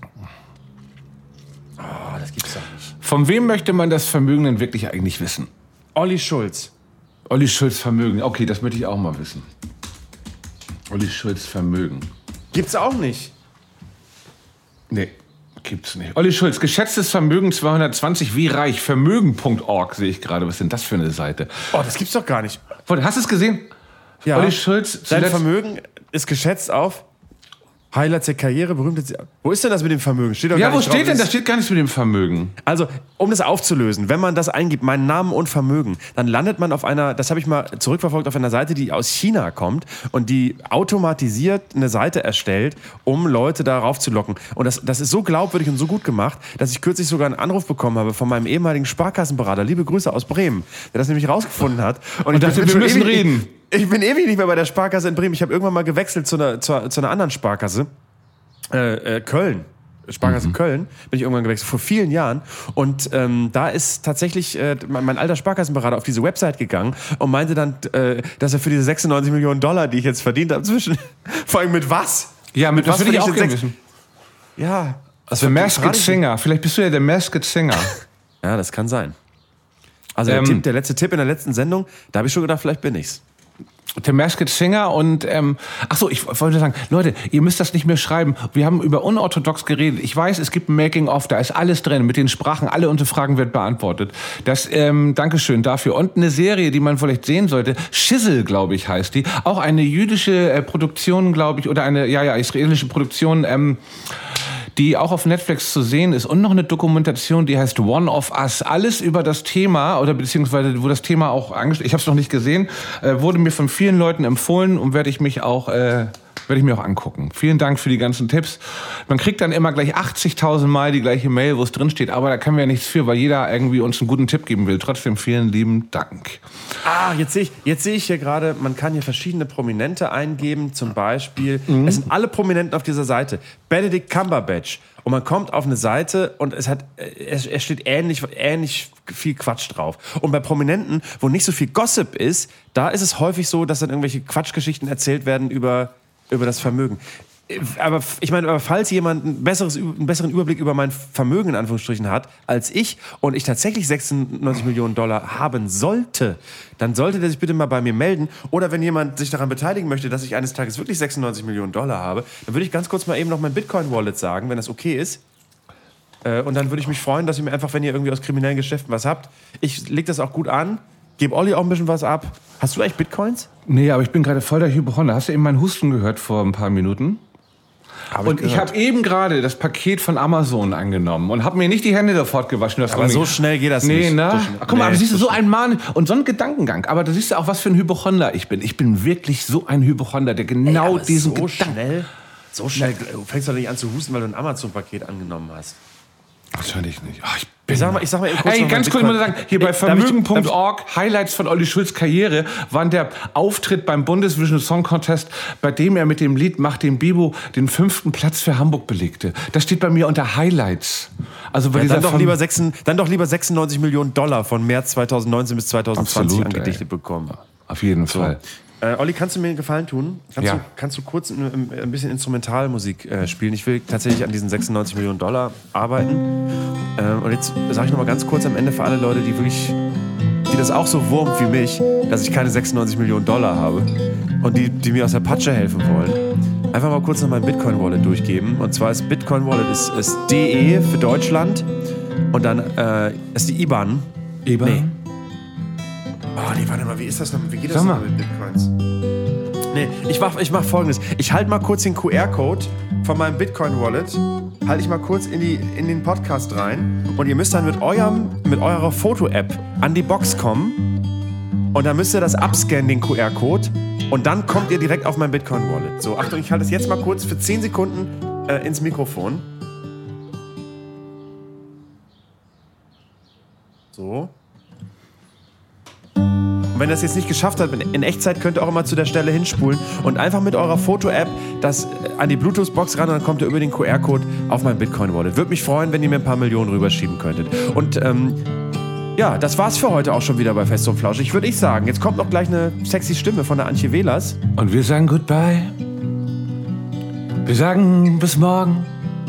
Speaker 3: Oh, das gibt's doch nicht.
Speaker 2: Von wem möchte man das Vermögen denn wirklich eigentlich wissen?
Speaker 3: Olli Schulz.
Speaker 2: Olli Schulz Vermögen. Okay, das möchte ich auch mal wissen. Olli Schulz Vermögen.
Speaker 3: Gibt's auch nicht.
Speaker 2: Nee, gibt's nicht. Olli Schulz, geschätztes Vermögen zweihundertzwanzig, wie reich? Vermögen punkt org sehe ich gerade. Was ist denn das für eine Seite?
Speaker 3: Oh, das gibt's doch gar nicht.
Speaker 2: Hast du es gesehen?
Speaker 3: Ja.
Speaker 2: Olli Schulz,
Speaker 3: Sein
Speaker 2: zuletzt-
Speaker 3: Vermögen ist geschätzt auf Highlights der Karriere, berühmte... Wo ist denn das mit dem Vermögen? Steht doch
Speaker 2: Ja,
Speaker 3: gar
Speaker 2: wo
Speaker 3: nicht
Speaker 2: steht
Speaker 3: drauf.
Speaker 2: denn? Da
Speaker 3: Das-
Speaker 2: steht gar nichts mit dem Vermögen.
Speaker 3: Also, um das aufzulösen, wenn man das eingibt, meinen Namen und Vermögen, dann landet man auf einer, das habe ich mal zurückverfolgt, auf einer Seite, die aus China kommt und die automatisiert eine Seite erstellt, um Leute darauf zu locken. Und das, das ist so glaubwürdig und so gut gemacht, dass ich kürzlich sogar einen Anruf bekommen habe von meinem ehemaligen Sparkassenberater, liebe Grüße aus Bremen, der das nämlich rausgefunden hat. Und, ich
Speaker 2: dachte,
Speaker 3: bin
Speaker 2: wir
Speaker 3: schon
Speaker 2: müssen
Speaker 3: ewig-
Speaker 2: reden.
Speaker 3: Ich, ich bin ewig nicht mehr bei der Sparkasse in Bremen. Ich habe irgendwann mal gewechselt zu einer, zu, zu einer anderen Sparkasse. Äh, äh, Köln, Sparkasse
Speaker 2: Mhm.
Speaker 3: Köln, bin ich irgendwann gewechselt, vor vielen Jahren. Und ähm, da ist tatsächlich äh, mein, mein alter Sparkassenberater auf diese Website gegangen und meinte dann, äh, dass er für diese sechsundneunzig Millionen Dollar, die ich jetzt verdient habe, zwischen, vor allem mit was?
Speaker 2: Ja, mit was will ich auch
Speaker 3: verdiene
Speaker 2: gerne
Speaker 3: ich denn
Speaker 2: wissen.
Speaker 3: sechs- Ja.
Speaker 2: Also der Masked Singer. Vielleicht bist du ja der Masked Singer.
Speaker 3: Ja, das kann sein. Also der,
Speaker 2: Ähm,
Speaker 3: Tipp, der letzte Tipp in der letzten Sendung, da habe ich schon gedacht, vielleicht bin ich's.
Speaker 2: Der Masked Singer und, ähm, ach so, ich wollte sagen, Leute, ihr müsst das nicht mehr schreiben. Wir haben über unorthodox geredet. Ich weiß, es gibt ein Making-of, da ist alles drin. Mit den Sprachen, alle unsere Fragen werden beantwortet. Das, ähm, Dankeschön dafür. Und eine Serie, die man vielleicht sehen sollte, Schissel, glaube ich, heißt die. Auch eine jüdische äh, Produktion, glaube ich, oder eine, ja, ja, israelische Produktion, ähm, die auch auf Netflix zu sehen ist. Und noch eine Dokumentation, die heißt One of Us. Alles über das Thema, oder beziehungsweise wo das Thema auch angestellt, ich habe es noch nicht gesehen, äh, wurde mir von vielen Leuten empfohlen und werde ich mich auch... Äh, werde ich mir auch angucken. Vielen Dank für die ganzen Tipps. Man kriegt dann immer gleich achtzigtausend Mal die gleiche Mail, wo es drin steht, aber da können wir ja nichts für, weil jeder irgendwie uns einen guten Tipp geben will. Trotzdem vielen lieben Dank.
Speaker 3: Ah, jetzt sehe ich, jetzt sehe ich hier gerade, man kann hier verschiedene Prominente eingeben, zum Beispiel,
Speaker 2: Mhm.
Speaker 3: es sind alle Prominenten auf dieser Seite. Benedict Cumberbatch. Und man kommt auf eine Seite und es hat, es, es steht ähnlich, ähnlich viel Quatsch drauf. Und bei Prominenten, wo nicht so viel Gossip ist, da ist es häufig so, dass dann irgendwelche Quatschgeschichten erzählt werden über, über das Vermögen. Aber ich meine, aber falls jemand ein besseres, einen besseren Überblick über mein Vermögen in Anführungsstrichen hat als ich und ich tatsächlich sechsundneunzig Millionen Dollar haben sollte, dann sollte der sich bitte mal bei mir melden. Oder wenn jemand sich daran beteiligen möchte, dass ich eines Tages wirklich sechsundneunzig Millionen Dollar habe, dann würde ich ganz kurz mal eben noch mein Bitcoin-Wallet sagen, wenn das okay ist. Äh, und dann würde ich mich freuen, dass ihr mir einfach, wenn ihr irgendwie aus kriminellen Geschäften was habt, ich lege das auch gut an, gebe Olli auch ein bisschen was ab. Hast du eigentlich Bitcoins?
Speaker 2: Nee, aber ich bin gerade voll der Hypochonder. Hast du eben meinen Husten gehört vor ein paar Minuten?
Speaker 3: Hab
Speaker 2: Und ich
Speaker 3: gehört.
Speaker 2: habe eben gerade das Paket von Amazon angenommen und habe mir nicht die Hände sofort gewaschen. Das
Speaker 3: Aber
Speaker 2: irgendwie-
Speaker 3: so schnell geht das
Speaker 2: nee,
Speaker 3: nicht.
Speaker 2: Ne?
Speaker 3: So schnell-
Speaker 2: Ach, guck mal,
Speaker 3: nee,
Speaker 2: aber siehst du,
Speaker 3: so
Speaker 2: so ein Mann und so ein Gedankengang. Aber da siehst du auch, was für ein Hypochonder ich bin. Ich bin wirklich so ein Hypochonder, der genau
Speaker 3: aber
Speaker 2: diesen
Speaker 3: so
Speaker 2: Gedanken...
Speaker 3: schnell, so schnell, du fängst doch nicht an zu husten, weil du ein Amazon-Paket angenommen hast.
Speaker 2: Natürlich nicht. Ach, ich bin
Speaker 3: Ich sag mal, ich sag mal eben kurz
Speaker 2: Ey,
Speaker 3: noch
Speaker 2: ganz
Speaker 3: mein
Speaker 2: kurz, ich muss
Speaker 3: Bitcoin.
Speaker 2: sagen, hier bei
Speaker 3: Darf ich-
Speaker 2: Vermögen punkt org, Highlights von Olli Schulz Karriere, waren der Auftritt beim Bundesvision Song Contest, bei dem er mit dem Lied Mach den Bibo den fünften Platz für Hamburg belegte. Das steht bei mir unter Highlights. Also bei
Speaker 3: Ja,
Speaker 2: dieser
Speaker 3: dann, doch
Speaker 2: Fam-
Speaker 3: lieber sechs, dann doch lieber sechsundneunzig Millionen Dollar von März zweitausendneunzehn bis zweitausendzwanzig
Speaker 2: Absolut,
Speaker 3: angedichtet
Speaker 2: ey.
Speaker 3: bekommen.
Speaker 2: Auf jeden Fall.
Speaker 3: Äh, Olli, kannst du mir einen Gefallen tun? Kannst,
Speaker 2: Ja.
Speaker 3: du, kannst du kurz ein, ein bisschen Instrumentalmusik äh, spielen? Ich will tatsächlich an diesen sechsundneunzig Millionen Dollar arbeiten. Ähm, und jetzt sage ich noch mal ganz kurz am Ende für alle Leute, die wirklich, die das auch so wurmt wie mich, dass ich keine sechsundneunzig Millionen Dollar habe und die, die mir aus der Patsche helfen wollen. Einfach mal kurz noch mein Bitcoin-Wallet durchgeben. Und zwar ist Bitcoin-Wallet ist, ist D E für Deutschland und dann äh, ist die I B A N.
Speaker 2: I B A N?
Speaker 3: Nee. Oh, nee, warte mal, wie ist das noch? Wie geht das
Speaker 2: Sag
Speaker 3: noch
Speaker 2: mal.
Speaker 3: mit Bitcoins? Nee, ich mach, ich mach folgendes. Ich halte mal kurz den Q R-Code von meinem Bitcoin-Wallet, halte ich mal kurz in, die, in den Podcast rein und ihr müsst dann mit, eurem, mit eurer Foto-App an die Box kommen und dann müsst ihr das abscannen, den Q R-Code, und dann kommt ihr direkt auf mein Bitcoin-Wallet. So, Achtung, ich halte es jetzt mal kurz für zehn Sekunden äh, ins Mikrofon. So. Und wenn ihr das jetzt nicht geschafft habt, in Echtzeit könnt ihr auch immer zu der Stelle hinspulen und einfach mit eurer Foto-App das an die Bluetooth-Box ran und dann kommt ihr über den Q R-Code auf mein Bitcoin-Wallet. Würde mich freuen, wenn ihr mir ein paar Millionen rüberschieben könntet. Und ähm, ja, das war's für heute auch schon wieder bei Fest und Flauschig, würde ich sagen. Jetzt kommt noch gleich eine sexy Stimme von der Antje Velas.
Speaker 2: Und wir sagen Goodbye. Wir sagen bis morgen.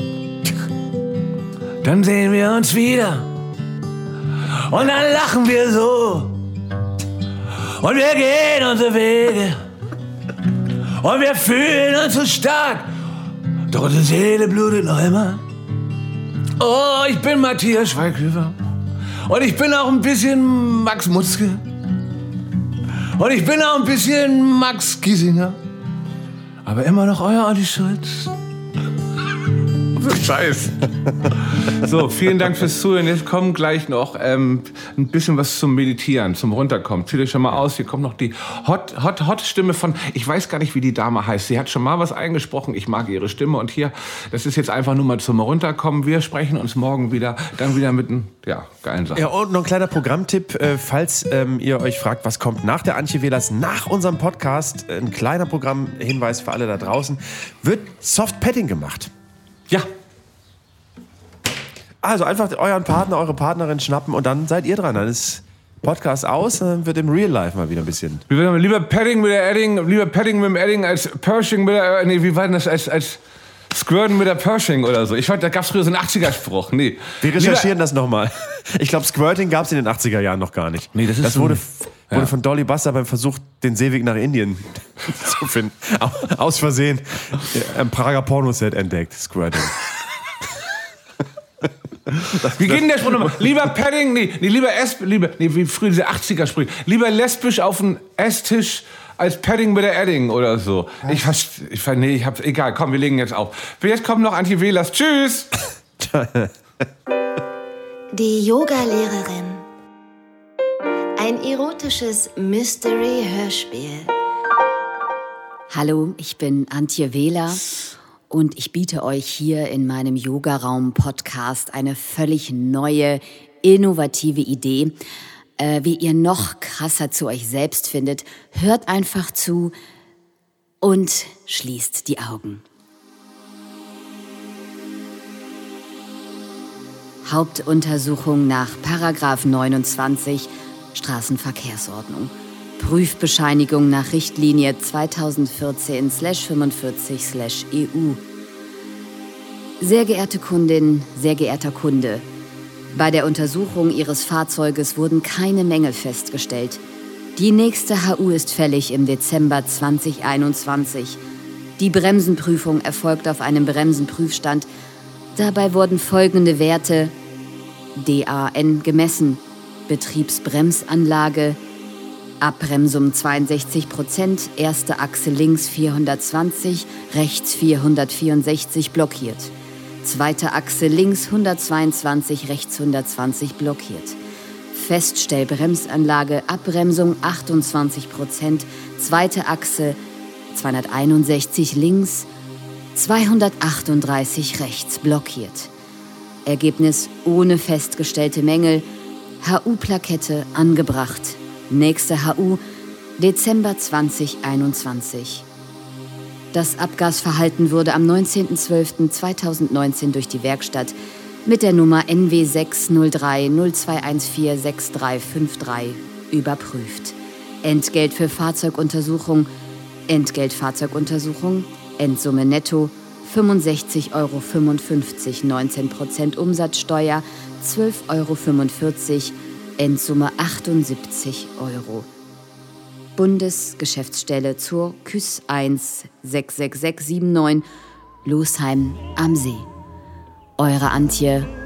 Speaker 2: Dann sehen wir uns wieder. Und dann lachen wir so. Und wir gehen unsere Wege. Und wir fühlen uns so stark. Doch unsere Seele blutet noch immer. Oh, ich bin Matthias Schweighöfer. Und ich bin auch ein bisschen Max Mutzke. Und ich bin auch ein bisschen Max Giesinger. Aber immer noch euer Olli Schulz. Scheiß. So, vielen Dank fürs Zuhören. Jetzt kommt gleich noch ähm, ein bisschen was zum Meditieren, zum Runterkommen. Zieht euch schon mal aus. Hier kommt noch die Hot, Hot, Hot Stimme von, ich weiß gar nicht, wie die Dame heißt. Sie hat schon mal was eingesprochen. Ich mag ihre Stimme. Und hier, das ist jetzt einfach nur mal zum Runterkommen. Wir sprechen uns morgen wieder, dann wieder mit einem, ja, geilen Sachen.
Speaker 3: Ja, und noch ein kleiner Programmtipp, äh, falls ähm, ihr euch fragt, was kommt nach der Antje Velas, nach unserem Podcast, äh, ein kleiner Programmhinweis für alle da draußen, wird Soft Petting gemacht.
Speaker 2: Ja.
Speaker 3: Also einfach euren Partner, eure Partnerin schnappen und dann seid ihr dran. Dann ist Podcast aus, dann wird im Real Life mal wieder ein bisschen.
Speaker 2: Lieber Padding mit der Edding, lieber Padding mit dem Edding als Pershing mit der, nee, wie war denn das, als, als Squirten mit der Pershing oder so. Ich fand, da gab es früher so einen achtziger-Spruch. Nee.
Speaker 3: Wir recherchieren lieber, das nochmal. Ich glaube, Squirting gab es in den achtziger Jahren noch gar nicht.
Speaker 2: Nee, das ist
Speaker 3: das
Speaker 2: so
Speaker 3: wurde,
Speaker 2: ein,
Speaker 3: wurde
Speaker 2: ja.
Speaker 3: von Dolly Buster beim Versuch, den Seeweg nach Indien zu finden, aus Versehen im Prager Pornoset entdeckt. Squirting.
Speaker 2: Das, wie geht denn der Spruch nochmal? Lieber Padding, nee, nee lieber Esp, lieber, nee, wie früher diese achtziger-Sprüche. Lieber lesbisch auf den Esstisch als Padding mit der Edding oder so. Was? Ich fast, ich, nee, ich hab's, egal, komm, wir legen jetzt auf. Jetzt kommt noch Antje Velas. Tschüss!
Speaker 4: Die Yoga-Lehrerin. Ein erotisches Mystery-Hörspiel.
Speaker 5: Hallo, ich bin Antje Vela. Und ich biete euch hier in meinem Yoga-Raum-Podcast eine völlig neue, innovative Idee, äh, wie ihr noch krasser zu euch selbst findet. Hört einfach zu und schließt die Augen. Hauptuntersuchung nach Paragraph neunundzwanzig Straßenverkehrsordnung. Prüfbescheinigung nach Richtlinie zweitausendvierzehn fünfundvierzig E U. Sehr geehrte Kundin, sehr geehrter Kunde, bei der Untersuchung Ihres Fahrzeuges wurden keine Mängel festgestellt. Die nächste H U ist fällig im Dezember zweitausendeinundzwanzig. Die Bremsenprüfung erfolgt auf einem Bremsenprüfstand. Dabei wurden folgende Werte D A N gemessen: Betriebsbremsanlage, Abbremsung zweiundsechzig Prozent, erste Achse links vierhundertzwanzig, rechts vierhundertvierundsechzig blockiert. Zweite Achse links hundertzweiundzwanzig, rechts hundertzwanzig blockiert. Feststellbremsanlage, Abbremsung achtundzwanzig Prozent, zweite Achse zweihunderteinundsechzig links, zweihundertachtunddreißig rechts blockiert. Ergebnis ohne festgestellte Mängel, H U-Plakette angebracht. Nächste H U, Dezember zweitausendeinundzwanzig. Das Abgasverhalten wurde am neunzehnten zwölften zweitausendneunzehn durch die Werkstatt mit der Nummer N W sechs null drei null zwei eins vier sechs drei fünf drei überprüft. Entgelt für Fahrzeuguntersuchung, Entgelt Fahrzeuguntersuchung, Endsumme netto fünfundsechzig Euro fünfundfünfzig, neunzehn Prozent Umsatzsteuer, zwölf Euro fünfundvierzig, Endsumme achtundsiebzig Euro. Bundesgeschäftsstelle zur K Ü S eins sechs sechs sechs sieben neun, Losheim am See. Eure Antje